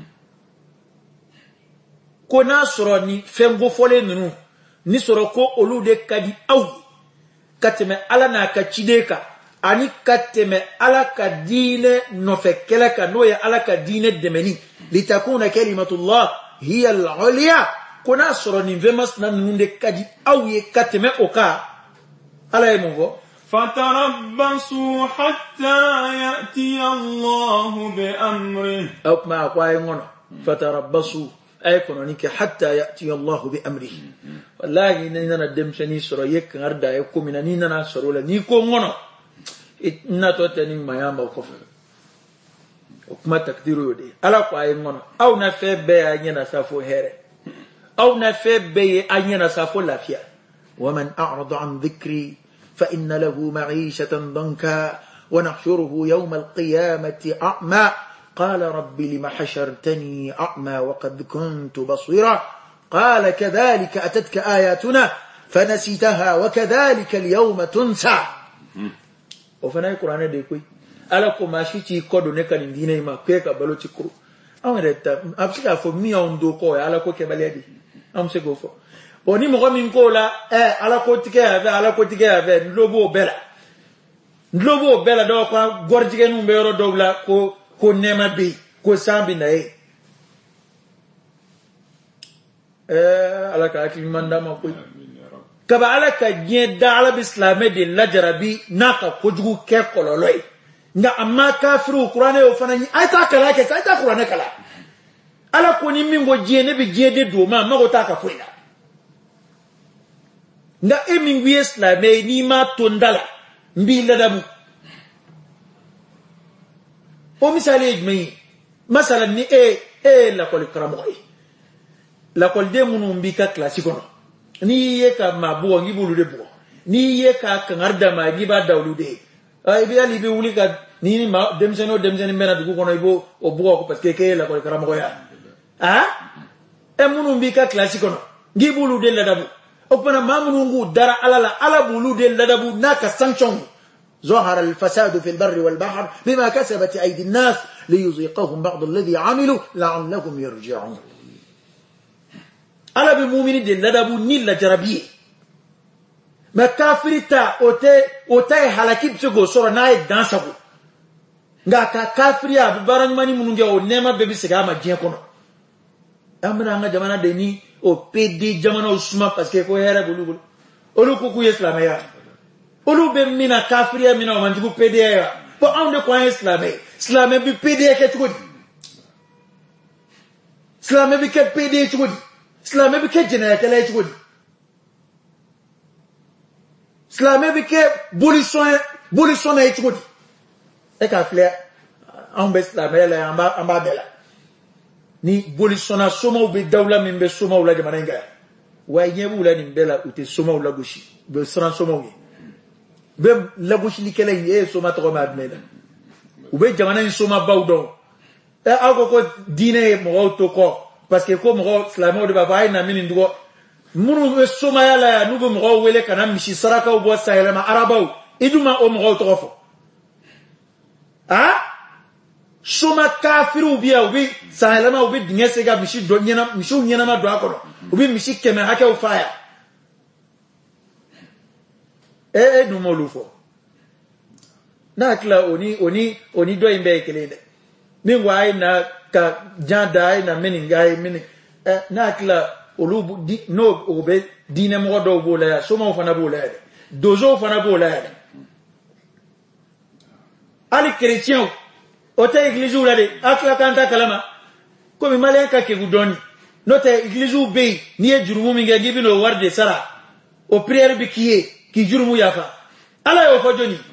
ko na soro ni fembo fole nunu ni soro ko olu de kadi aw kateme ala na ka chideka ani kateme ala ka dine no fe kele ka no ya ala ka dine demeni litakuna kalimatullah hiya al-ulya kuna soro ni vemas na nunde kadi aw ye kateme oka ala e mongo فتربصوا حتى يأتي الله بأمره أو ما أقوى ngono فتربصوا أي كونونيك حتى يأتي الله بأمره والله إننا دمشني سورة يك غردا يكو من إننا سورة نيكو ngono إننا توتني ما يام بوكف وكما تقديروا يدي ألا قوى ngono أو نفي بي أنينا سافو هيري أو نفي بي أنينا سافو لافيا ومن أعرض عن ذكري فإن له معيشة ضنكا ونحشره يوم القيامة أعمى قال رب لم حشرتني أعمى وقد كنت بصيرا قال كذلك أتتك آياتنا فنسيتها وكذلك اليوم تنسى وفنا القرآن ديكوي ألاكو ماشيتي كودو نكا نديني ما كيكا بلوتي كرو أمريتا أبسيكا فمي أندوكو ألاكو كباليدي أمسيكو فو oni mo min ko la eh ala ko tike ave ala ko tike ave lobo bela lobo bela do ko gorjige nu mbero dogla ko ko nema bi ko sambi na e eh ala ka akli manda ma ko kaba ala ka nye da ala bislamé de lajarabi naka ko jugu ke kololoy nga amma kafiru qur'ane o fanani ayta kala ke ayta qur'ane kala ala ko ni mingo jene bi jede do ma mago ta ka fuina nga emi ngwi islamé ni ma tondala mbi ladabu o misali ejmi masalan ni e e la kol karamoy la kol de munu mbi ka classique ni ye ka mabu ngi bulu de bo ni ye ka kangarda ma ngi ba dawlu de ay bi ali bi wuli ka ni ma dem seno dem seno mena dugu kono ibo o bugo ko parce que ke la kol karamoy ha e munu mbi ka classique ngi bulu de ladabu أبنا ما منونغو دار على لا على بولود لدبو ناك سانشون ظهر الفساد في البر والبحر بما كسبت أيدي الناس ليذيقهم بعض الذي عملوا لعلهم يرجعون على بمؤمن دين لدبو نيل جربيه ما كافرتا أوتي أوتي حلاكيب تقول صورة نايد دانسبو nga ka kafiriya bi baran mani mununge o nema bebi siga ma diɲɛ kɔnɔ amina anga jamana de ni o P D jamana o suma parce que ko hɛrɛ bulu bulu olu ko ku ye silamɛya olu be mina kafiriya mina o manjugu P D ya po anw de ko an ye silamɛ silamɛ bi P D kɛ cogo di silamɛ bi kɛ P D cogo di silamɛ bi kɛ jɛnɛyakɛla cogo di silamɛ bi kɛ bolisɔn bolisɔn ye cogo di e ka filɛ anw bɛ silamɛya la an b'a an b'a bɛɛ la ni bolisɔnna somaw bɛ dawula min bɛ somaw la jamana in kan wa ɲɛ b'u la nin bɛɛ la u tɛ somaw lagosi u bɛ siran somaw ye u bɛ lagosilikɛla in e ye soma tɔgɔ mɛn a jumɛn na u bɛ jamana in somabaw dɔn ɛ aw ko ko diinɛ ye mɔgɔw to kɔ parce que ko mɔgɔ silamɛw de b'a fɔ a ye na min nin dɔgɔ minnu bɛ somaya la yan n'u bɛ mɔgɔw wele ka na misi sarakaw bɔ sayɛlɛma arabaw i dun ma o mɔgɔw tɔgɔ fɔ ah soma kafiru biya u bi sayɛlɛma u bi dingɛ se ka misi dɔ ɲɛna misiw ɲɛnama don a kɔnɔ u bi misi kɛmɛ hakɛw fa yan e e dun m'olu fɔ n'a tila o ni o ni o ni dɔ in bɛɛ ye kelen dɛ min ko a ye na ka jan da a ye na mini a ye mini ɛ n'a tila olu di n'o o bɛ diinɛmɔgɔ dɔw b'o la yan somaw fana b'o la yan dɛ dozow fana b'o la yan dɛ hali kerecɛnw o tɛ église la de a tila k'an ta kalama komi maliyɛn ka kegu dɔɔni n'o tɛ église bɛ yen n'i ye jurumu min kɛ k'i bɛ n'o wari de sara o prière bɛ k'i ye k'i jurumu yafa ala y'o fɔ jɔnni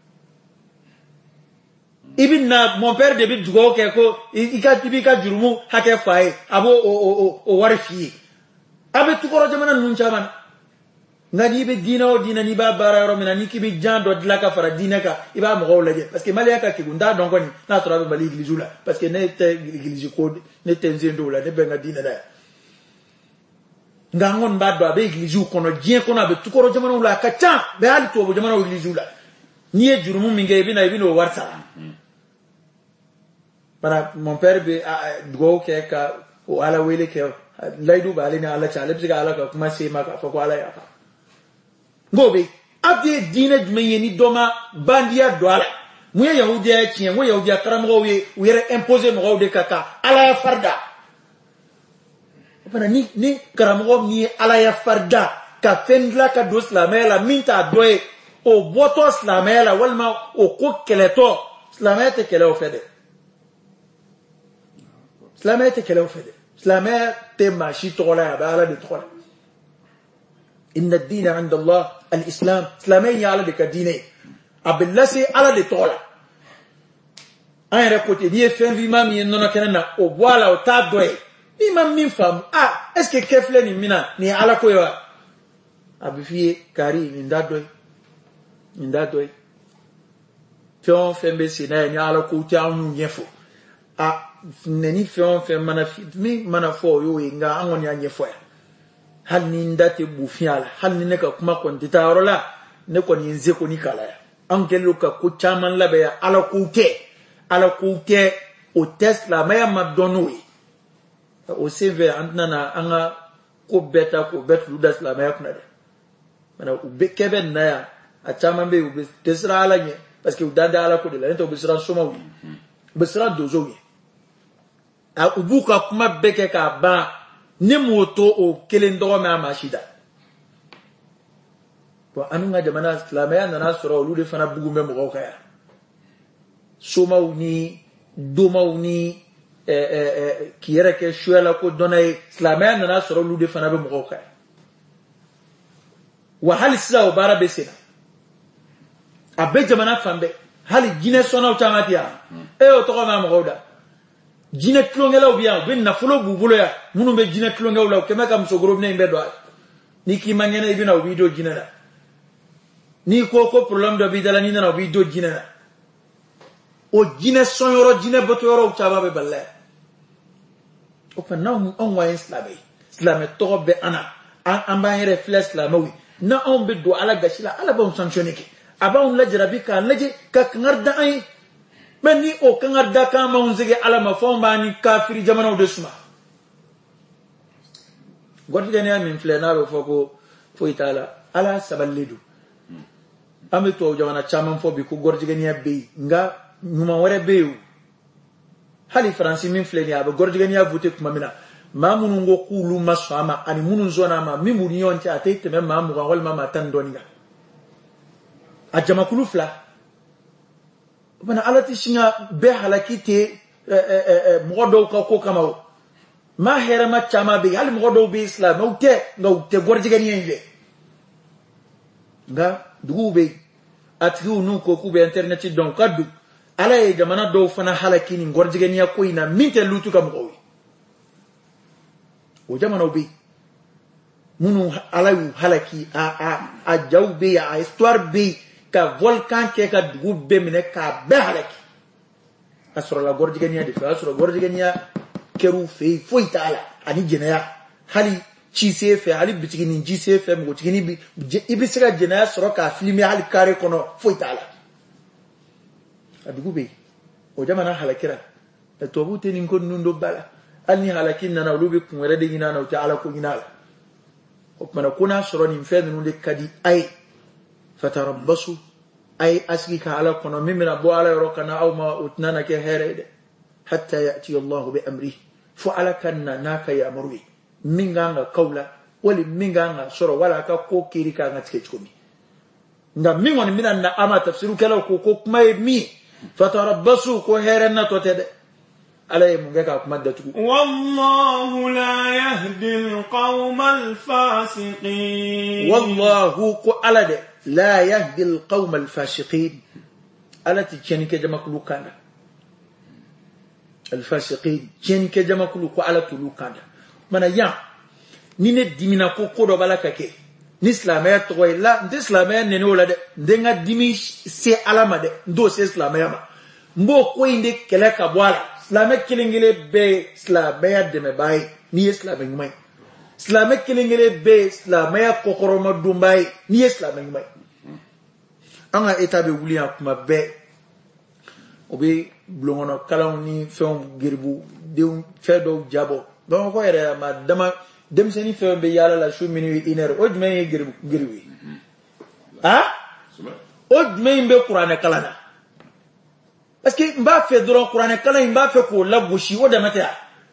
i bɛ na mon père de bɛ dugawu kɛ ko i ka i b'i ka jurumu hakɛ fa ye a b'o o o o wari f'i ye a bɛ tukɔrɔ jamana ninnu caman nka n'i bɛ diinɛ o diinɛ n'i b'a baara yɔrɔ min na n'i k'i bɛ jan dɔ dilan ka fara diinɛ kan i b'a mɔgɔw lajɛ parce que maliyɛn ka kegu n t'a dɔn kɔni n'a sɔrɔ a bɛ mali église la parce que ne tɛ église ko ne tɛ n sen dɔw la ne bɛ n ka diinɛ la yan nka an kɔni b'a dɔn a bɛ église kɔnɔ diɲɛ kɔnɔ a bɛ tukɔrɔ jamanaw la a ka ca bɛɛ hali tubabu jamanaw église la n'i ye jurumu min kɛ i bɛ na i bɛ n'o wari sara mana mon père bɛ dugawu kɛ ka o ala wele kɛ layidu b'ale ni ala cɛ ale bɛ se ka ala ka kuma se ma k'a fɔ ko ala y'a fa ngobe abdi diine jumɛn ye ni dɔma bandiya do ala mun ye yahudiya ye tiɲɛ n ko yahudiya karamɔgɔw ye u yɛrɛ imposer mɔgɔw de ka ka ala ya farda o fana ni ni karamɔgɔ min ye ala ya farda ka fɛn dilan ka don silamɛya la min t'a dɔ ye o bɔtɔ silamɛya la walima o ko kɛlɛtɔ silamɛya tɛ kɛlɛ o fɛ dɛ silamɛya tɛ kɛlɛ o fɛ dɛ silamɛya tɛ maa si tɔgɔ la a bɛ ala de tɔgɔ la إن الدين عند الله الإسلام إسلامي على دك ديني أبلسي على دتولا أنا ركوت دي فين في مامي إننا كنا أو ولا أو تابوي دي ما مين فهم آه إسكي كيف لني منا ني على كويوا أبي في كاري من دادوي من دادوي فيون فين بسينا ني على كوتي أو نيفو آه نني فيون فين منا في مي منا فو يو إنغا أنغون يا نيفو hal ni ndate bufiala hal ni ne ka kuma konti taro la ne ko ni nze ko ni kala ya an kelo ka ko chaman la be ala ko ke ala ko ke o test la maya madonoi o seve antna na anga ko beta ko bet ludas la maya kuna de mana u be keben na ya a chaman be u be tesra ala nye parce que u danda ala ko de la nto be sra soma wi be sra dozo wi a u buka kuma beke ka ba ne moto o kelen dogo me amashida to anu nga jamana islamaya na nasoro olu de fana bugu me mo kaya soma uni doma uni eh eh kiyere ke shuela ko donay islamaya na nasoro olu de fana be mo kaya wa hal sisa o bara besena abe jamana fambe hali jine sona o tamatia e o togo ma mo goda jine klongela obiya ben na folo bubulo ya munu be jine klongela o kema kam sogoro ne mbe do ni ki mangena ibina o video jine na ni ko ko problem do bi dala ni na o video jine na o jine sonyoro jine botoro o chaba be balle o fa na on wa islami islam to be ana an ba yere flesh islamawi na on be do ala gashila ala ba on sanctionné ki aba on la jarabi ka laje ka ngarda ay men ni o kan da ka ma unzige ala ma fomba ni kafiri jamana de suma godi gane amin flena be foko fo itala ala saballedu ame to jamana chaman fo bi ko gorji gane be nga nyuma wore beyu hali faransi min fleni abe gorjigani ya voter kuma mina ma munun go kulu masama ani munun zona ma mi mun yonti atete me ma mu wal ma tan doniga a jama kulu fla bana alati shinga be halakite mo do ka ko kama ma hera ma chama be hal mo do be islam o te ngaw te gorjigani yenge nga dugube atru nu ko ku be internet donc kaddu ala e jamana do fana halakini gorjigani ya ko ina minte lutu kam ko o jamana obi munu alayu halaki a a a jawbe a histoire be ka volcan ke ka dugube mine ka be halaki asro la gorjigani ya de asro gorjigani ya keru fe foita ala ani jenaya hali ci sefe hali bitigini ji sefe mo tigini bi ibisira jenaya soro ka filmi hali kare kono foita ala adugube o jamana halakira e to bute nin ko nundo bala alni halakin nana lubi kunwere de ina na ta ala ko ina o mana kuna soro ni fe nunde kadi ay fatarabbasu ay asli ka ala kono mimina bo ala rokana aw ma utnana ke herede hatta yati Allah bi amri fu ala kanna naka ya amri minganga kaula wali minganga soro wala ka ko kiri ka ngatike chikomi nga mingoni minan na ama tafsiru kala ko ko kuma mi fatarabbasu ko herena to tede عليه مجاك مادة والله لا يهدي القوم الفاسقين والله قال لا يهدي القوم الفاسقين التي تشنك جمع كلوكانا الفاسقين تشنك جمع كلوكو على كلوكانا من يا نين ديمنا كوكو دو بالكاكي نسلامية توي لا نسلامية ننولا ده دينا ديمي سي علامة ده دو سي اسلامية ما مبو كوين دي كلاكا بوالا Islamic kilingile be Islamaya deme bay ni Islamic may Islamic kilingile be Islamaya kokoroma dumbay ni Islamic may anga etabe wuliya kuma be obi blongono kalaw ni fewm girbu de fedo jabo don ko yere ma dama dem seni fewm be yala la shu minuit une heure odme girbu girwi ha odme be qur'an kalana parce que mba fait droit Qur'an kala mba fait ko la bushi o da mata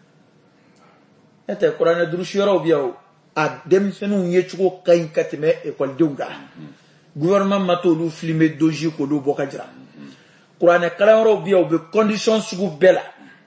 ete Qur'an durushi yoro biawo a dem senu yechuko kayin katime école dunga gouvernement matolu filmer doji ko do bokajira Qur'an kala yoro biawo be conditions sugu bela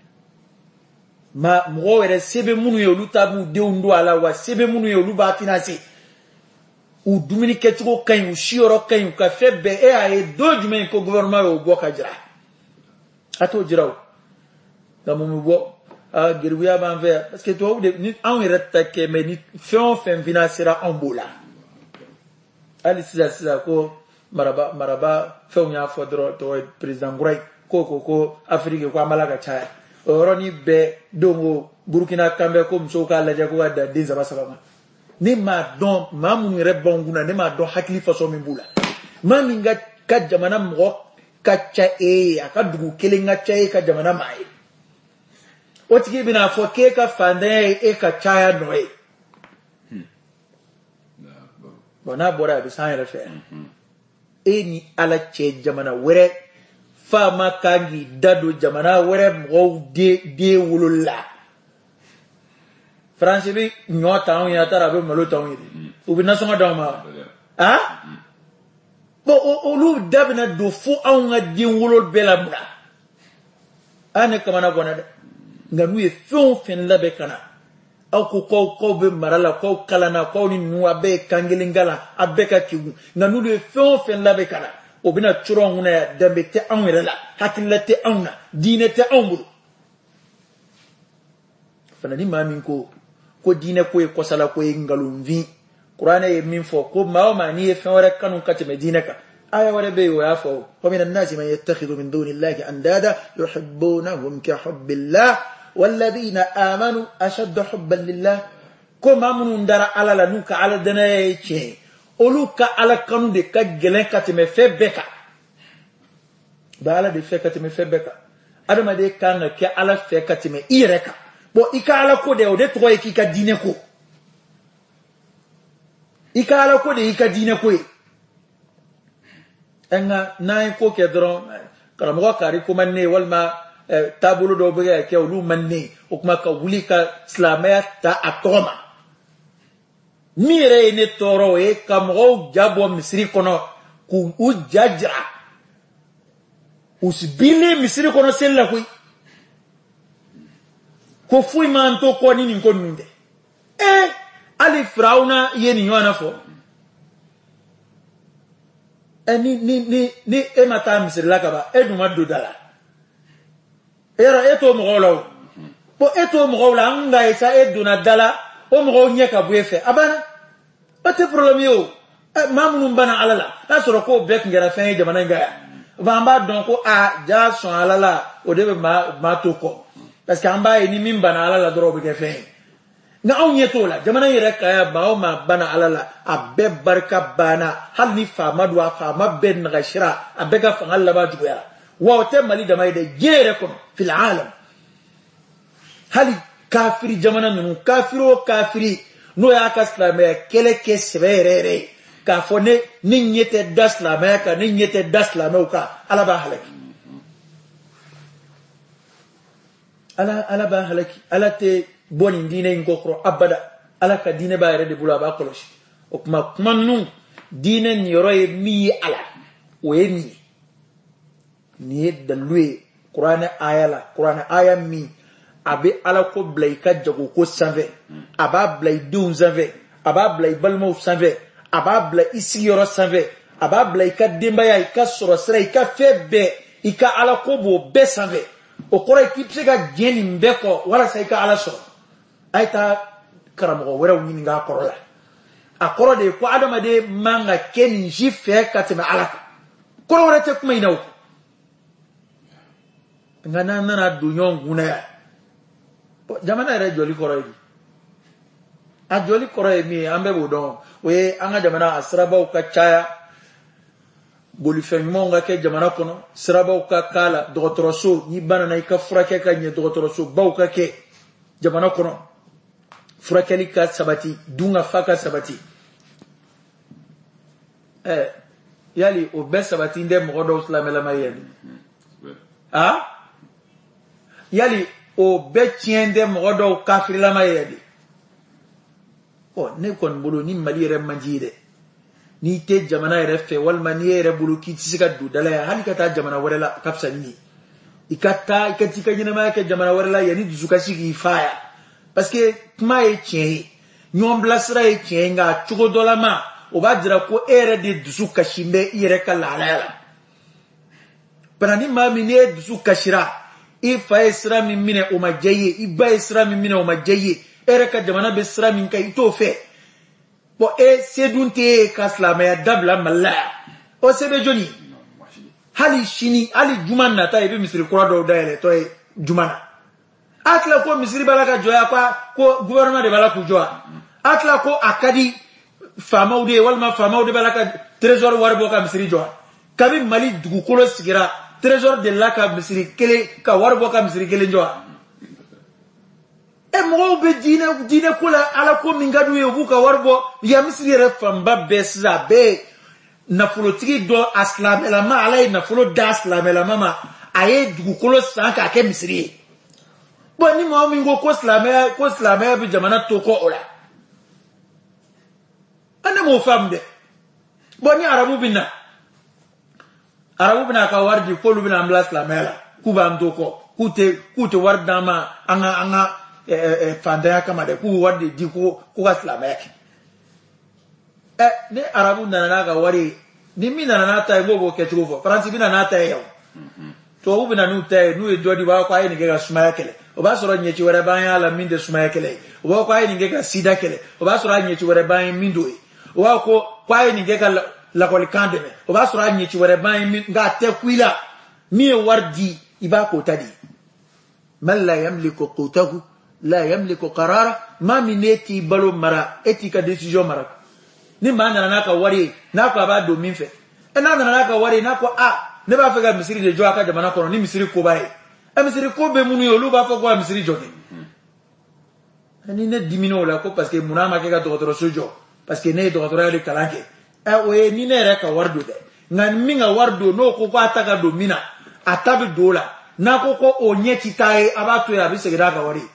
ma mo were sebe munu ye lutabu de undo ala wa sebe munu ye luba financer ou dumini kechuko kayin u shioro kayin ka febe e ay doju men ko gouvernement o bokajira ato jiraw gamu bo a girwiya ban ve parce que to de ni an retta ke me ni fion fen financera en bola ali sila sila ko maraba maraba fion ya fodro to president Gray ko ko ko Afrique ko amala cha oroni be dongo Burkina Kambe ko mso ka laje ko da dinza basaba ni ma don ma mun rebonguna ni ma don hakli faso min bula ma minga ka jamana mo kacha e akadugu kelinga chae ka jamana mai otigi bina fo ke ka fande e ka chaya noe bona bora bi san refe e ni ala che jamana were fa makangi dado jamana were mo de de wululla France bi nyota on ya tara be malo taw yi ubi nasonga dawma ha bo olu dabina do fu awnga din wolol bela mura ane kamana gona de nganu e fon fen labe kana aw ko ko ko be marala ko kala na ko ni nu abe kangelingala abeka kiwu nganu le fon fen labe kana obina churo nguna dambe te anwere la hakilate awna dine te awmuru fana ni mamin ko ko dine ko e kosala ko e ngalumvi Qur'ana e min fo ko ma ma ni e fawre kanun kati medina ka aya wala be wa fo wa min an-nas man yattakhidhu min duni Allahi andada yuhibbunahum ka hubbillah walladhina amanu ashaddu hubban lillah ko ma mun ndara ala la nuka ala dana che oluka ala kanu de ka gelen kati me febeka ba ala de fe kati me febeka adama de kan ke ala fe kati me ireka bo ika ala ko de o de to e ki ka dine ko ikala ko de ika dine ko enga nay ko ke dron karamɔgɔ kari ko man ne walima taabolo dɔw bɛ ka kɛ olu man ne o kuma ka wuli ka silamɛya ta a tɔgɔ ma min yɛrɛ ye ne tɔɔrɔ o ye ka mɔgɔw ja bɔ misiri kɔnɔ k'u u ja jira u birilen misiri kɔnɔ seli la koyi ko foyi man to kɔ ni nin ko ninnu tɛ eh ali firawuna ye nin ɲɔgɔn na fɔ eh ni ni ni ni e ma taa misiri la ka ban e dun ma don da la e yɛrɛ e t'o mɔgɔw la o bon e t'o mɔgɔw la an ka ye sa e donna da la o mɔgɔw ɲɛ ka bɔ e fɛ a banna o tɛ problème ye o maa minnu banna ala la n'a sɔrɔ k'o bɛɛ tun kɛra fɛn ye jamana in kan yan an b'a dɔn ko a ja sɔn ala la o de bɛ maa maa to kɔ parce que an b'a ye ni min banna ala la dɔrɔn o bɛ kɛ fɛn ye nka anw ɲɛ t'o la jamana in yɛrɛ ka yan maa o maa banna ala la a bɛɛ barika banna hali ni faama don a faama bɛɛ nagasira a bɛɛ ka fanga laban juguyara wa o tɛ mali dama ye dɛ diɲɛ yɛrɛ kɔnɔ fil alam hali kafiri jamana ninnu kafiri o kafiri n'o y'a ka silamɛya kɛlɛ kɛ sɛbɛ yɛrɛ yɛrɛ ye k'a fɔ ne ne ɲɛ tɛ da silamɛya kan ne ɲɛ tɛ da silamɛw kan ala b'a halaki ala ala b'a halaki ala tɛ bɔ nin diinɛ in kɔkɔrɔ abada ala ka diinɛ b'a yɛrɛ de bolo a b'a kɔlɔsi o kuma kuma ninnu diinɛ nin yɔrɔ ye min ye ala o ye nin ye nin ye dalilu ye kuranɛ aya la kuranɛ aya min a bɛ ala ko bila i ka jago ko sanfɛ a b'a bila i denw sanfɛ a b'a bila i balimaw sanfɛ a b'a bila i sigiyɔrɔ sanfɛ a b'a bila i ka denbaya i ka sɔrɔ sira i ka fɛn bɛɛ i ka ala ko b'o bɛɛ sanfɛ o kɔrɔ ye k'i bɛ se ka diɲɛ nin bɛɛ kɔ walasa i ka ala sɔrɔ a ye taa karamɔgɔ wɛrɛw ɲininka a kɔrɔ la a kɔrɔ de ye ko adamaden man ka kɛ nin si fɛ ka tɛmɛ ala kan kɔrɔ wɛrɛ tɛ kuma in na o nka n'an nana don ɲɔgɔn kun na yan jamana yɛrɛ jɔli kɔrɔ ye a jɔli kɔrɔ ye min ye an bɛɛ b'o dɔn o ye an ka jamana a sirabaw ka caya bolifɛn ɲumanw ka kɛ jamana kɔnɔ sirabaw ka k'a la dɔgɔtɔrɔso n'i banana i ka furakɛ ka ɲɛ dɔgɔtɔrɔsobaw ka kɛ jamana kɔnɔ furakɛli ka sabati dun ka fa ka sabati ɛ yali o bɛɛ sabati n tɛ mɔgɔ dɔw silamɛlama ye yan a yali o bɛɛ tiɲɛ tɛ mɔgɔ dɔw kafirilama ye yan de ɔ ne kɔni bolo ni mali yɛrɛ man di ye dɛ n'i tɛ jamana yɛrɛ fɛ walima n'i yɛrɛ bolo k'i tɛ se ka don dala yan hali ka taa jamana wɛrɛ la a ka fisa ni ye i ka taa i ka t'i ka ɲɛnamaya kɛ jamana wɛrɛ la yanni dusukasi k'i fa yan parce que kuma ye tiɲɛ ye ɲɔgɔn bilasira ye tiɲɛ ye nka cogo dɔ la ma o b'a jira ko e yɛrɛ de dusu kasi bɛ i yɛrɛ ka lahalaya la bana ni maa min n'e dusu kasira i fa ye sira min minɛ o ma diya i ye i ba ye sira min minɛ o ma diya i ye e yɛrɛ ka jamana bɛ sira min kan i t'o fɛ bon e se dun tɛ e ka silamɛya dabila mali la yan o se bɛ jɔnni hali sini hali juma nata i bɛ misiri kura dɔw dayɛlɛ tɔ ye juma na a tila ko misiri b'a la ka jɔ yan ko gouvernement de b'a la k'u jɔ yan a tila ko a ka di faamaw de ye walima faamaw de b'a la ka trésor wari bɔ ka misiri jɔ yan kabi mali dugukolo sigira trésor de la ka misiri kelen ka wari bɔ ka misiri kelen jɔ yan e mɔgɔw bɛ diinɛ diinɛ ko la ala ko min ka d'u ye u b'u ka wari bɔ ya misiri yɛrɛ fanba bɛɛ sisan a bɛɛ ye nafolotigi dɔ a silamɛlama ala ye nafolo da a silamɛlama ma a ye dugukolo san k'a kɛ misiri ye bon ni mɔgɔ min ko ko silamɛya ko silamɛya bɛ jamana to kɔ o la an ne m'o faamu dɛ bon ni arabu bɛ na arabu bɛ na ka wari di k'olu bɛ na an bila silamɛya la k'u b'an to kɔ k'u tɛ k'u tɛ wari d'an ma an ka an ka fantanya kama dɛ k'u wari de di ko ko ka silamɛya kɛ ɛ ni arabu nana n'a ka wari ye ni min nana n'a ta ye n b'o kɛ cogo fɔ faransi bɛ na n'a ta ye yan tubabu bɛ na n'u ta ye n'u ye dɔ di u b'a fɔ a ye nin kɛ ka sumaya kɛlɛ o b'a sɔrɔ ɲɛci wɛrɛ b'an y'a la min tɛ sumaya kɛlɛ ye o b'a fɔ a ye nin kɛ ka sida kɛlɛ o b'a sɔrɔ a ɲɛci wɛrɛ b'an ye min t'o ye o b'a fɔ ko a ye nin kɛ ka lakɔlikan dɛmɛ o b'a sɔrɔ a ɲɛci wɛrɛ b'an ye min nka a tɛ ku i la min ye wari di i b'a k'o ta di man la yamliku qutahu la yamliku qarara maa min n'e t'i balo mara e t'i ka décision mara ni maa nana n'a ka wari ye n'a ko a b'a don min fɛ e n'a nana n'a ka wari ye n'a ko a ne b'a fɛ ka misiri de jɔ a ka jamana kɔnɔ ni misiri koba ye ɛ misiri ko bɛ minnu ye olu b'a fɔ ko ka misiri jɔ kɛ ni ne dimina o la ko parce que munna ma kɛ ka dɔgɔtɔrɔso jɔ parce que ne ye dɔgɔtɔrɔya de kalan kɛ ɛ o ye ni ne yɛrɛ ka wari don dɛ nka min ka wari don n'o ko k'a ta ka don min na atabi dola nako ko o nyeti tai abato ya bisegira ka wari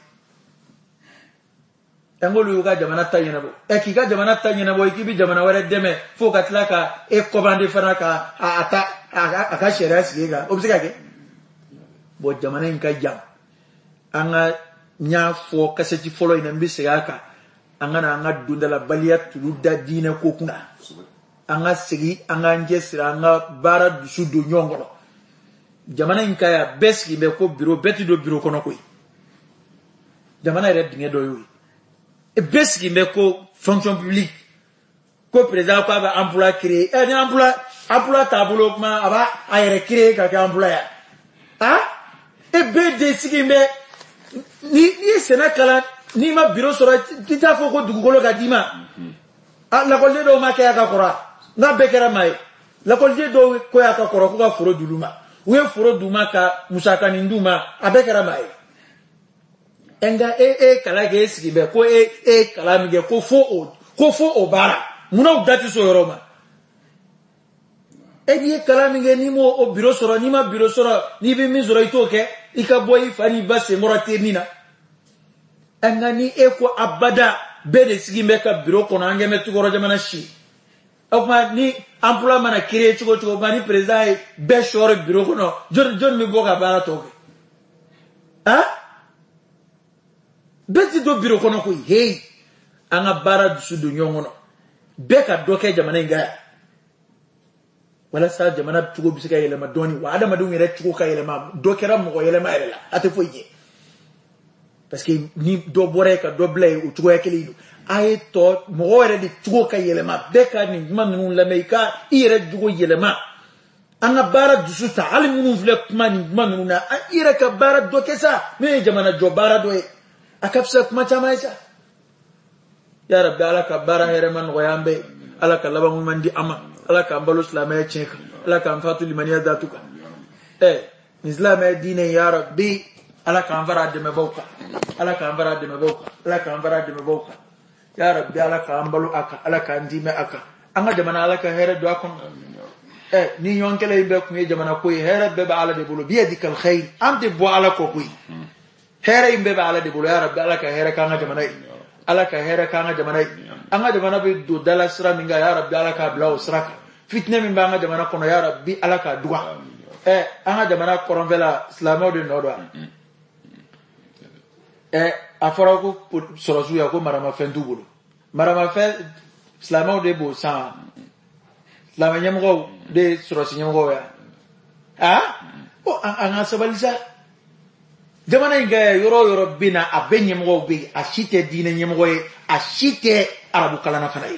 engolu yuga jamana tanyena bo ekika jamana tanyena bo ikibi jamana wara deme fo katlaka e kobande fanaka ata aka shera siga obisika ke bo jamana inka jam anga nya fo kaseti folo ina mbisiga ka anga na anga dundala baliya tuluda dina ko kuna anga sigi anga njesira anga bara dusu do nyongolo jamana inka ya beski be ko bureau beti do bureau kono koy jamana red dinge do yoy e beski be ko fonction publique ko président ko aba emploi créé e ni emploi emploi tableau ma aba ayere créé ka ka emploi ha e be de sigi be ni ni senakala ni ma bureau sora tita fo ko dugukolo ka dima ah la kolde do ma ka ka kora na bekera mai la kolde do ko ya ka kora ko ka foro duluma we foro duma ka musaka ni nduma abekera mai enga e e kala ge sibe ko e e kala mi ge ko fo o ko fo o bara muna udati so yoroma e di kala mi ge ni mo o bureau sora ni ma bureau sora ni bi mi zora itoke ika boy fani base morate nina enga ni e ko abada bede sigimbe ka bureau kono angeme tugoro jamana shi okma ni emploi mana créé chugo chugo mani président be shore bureau kono jon jon mi boka bara toke ha beti do bureau kono ko hey anga bara dusu do nyongono be ka doke jamana ngaya wala sa jamana chugo bisika yele ma doni wa adama do ngere chugo ka yele ma dokera mo ko yele ma yele ate foye parce que ni do bore ka do blay o chugo yakeli ay to mo wore di chugo ka yele ma be ka ni man nun la meika ire chugo yele ma anga bara dusuta ali munun vle kuma ni man nun ire ka bara dokesa me jamana jo bara do akapsa kuma chama isa ya rabbi ala ka bara here man goyambe ala ka laba mun mandi ama ala ka ambalo islamay cheka ala ka amfatu limaniya datuka eh islamay dine ya rabbi ala ka amfara de meboka ala ka amfara de meboka ala ka amfara de meboka ya rabbi ala ka ambalo aka ala ka ndime aka anga jamana ala ka here do akon eh ni yonkele imbe ku jamana ko here be ba ala de bulu bi yadikal khair amde bo ala ko kuy here imbe ba ala de bulu ya rabbi ala ka here ka anga jamana ala ka here ka anga jamana anga jamana be do dala sira minga ya rabbi ala ka blaw siraka fitne min ba anga jamana kono ya rabbi ala ka duwa eh anga jamana koronvela islamo de nodwa eh afara ko sorozu ya ko marama fendu bulu marama fe islamo de bo sa la nyamgo de sorosi nyamgo ya ah o anga sabalisa jamana inga yoro yoro bina abenye mgo bi ashite dine nyamgo e ashite arabu kala na fanai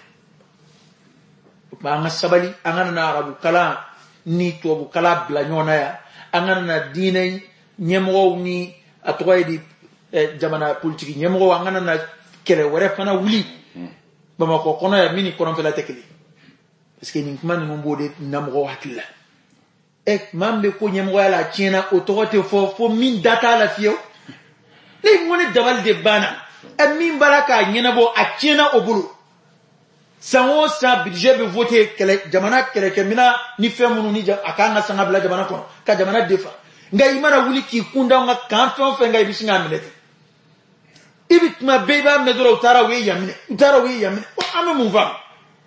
ba anga sabali anga na arabu kala ni to bu kala bla nyona ya anga na dine nyamgo ni atoy di eh, jamana politique nyamgo anga na kele wore fana wuli ba mako kono ya mini kono fela tekli parce que ni kuma ni mbo de namgo hakilla ek mambe ko nyamgo ya la china otote fo fo min data la fio le ngone dabal de bana e min baraka nyena bo a china obulu sanwo sa budget be voter kele jamana kele kemina ni femunu ni akanga sanga bla jamana kono ka jamana defa ngai mara wuli ki kunda nga kanton fe ngai bisinga minete ibit ma beba medro utara we yamine utara we yamine o ame mumva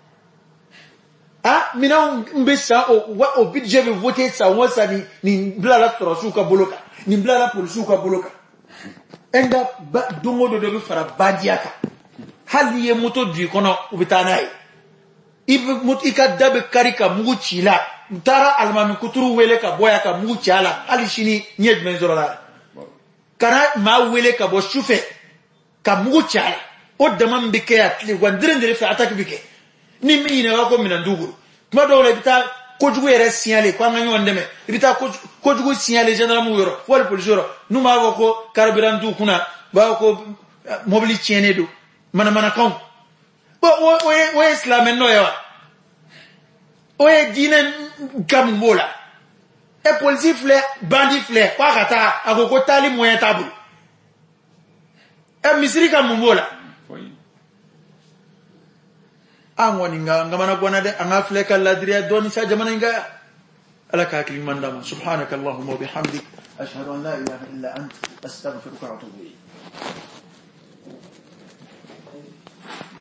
ah mina mbesa o wa o budget be voter sa wonsa ni ni bla la trosuka boloka ni bla la polisuka boloka enda ba dungo do do fara badiaka hali ye moto du kono ubitanai ibe mutika dabe karika muguchila tara almami kuturu wele ka boya ka muguchala ali shini nyej menzorola kana ma wele ka bo shufe ka muguchala o damam bike atli wandire ndire fa attaque bike ni mi ne wako mina nduguru kuma do le bita kojugo yere signalé kwa nga nyondeme bita kojugo signalé general mu yoro wala police yoro numa wako carburant du kuna ba ko mobili tiene do mana mana kon bo o o islam no yawa o e dinen kam mola e police fleur bandit fleur kwa kata akoko tali moyen tabu e misiri kam mola angoni nga ngamana bona de anga fleur kala diriya doni sa jamana nga alaka hakili mandama subhanaka allahumma wa bihamdik ashhadu an la ilaha illa ant astaghfiruka wa atubu ilayk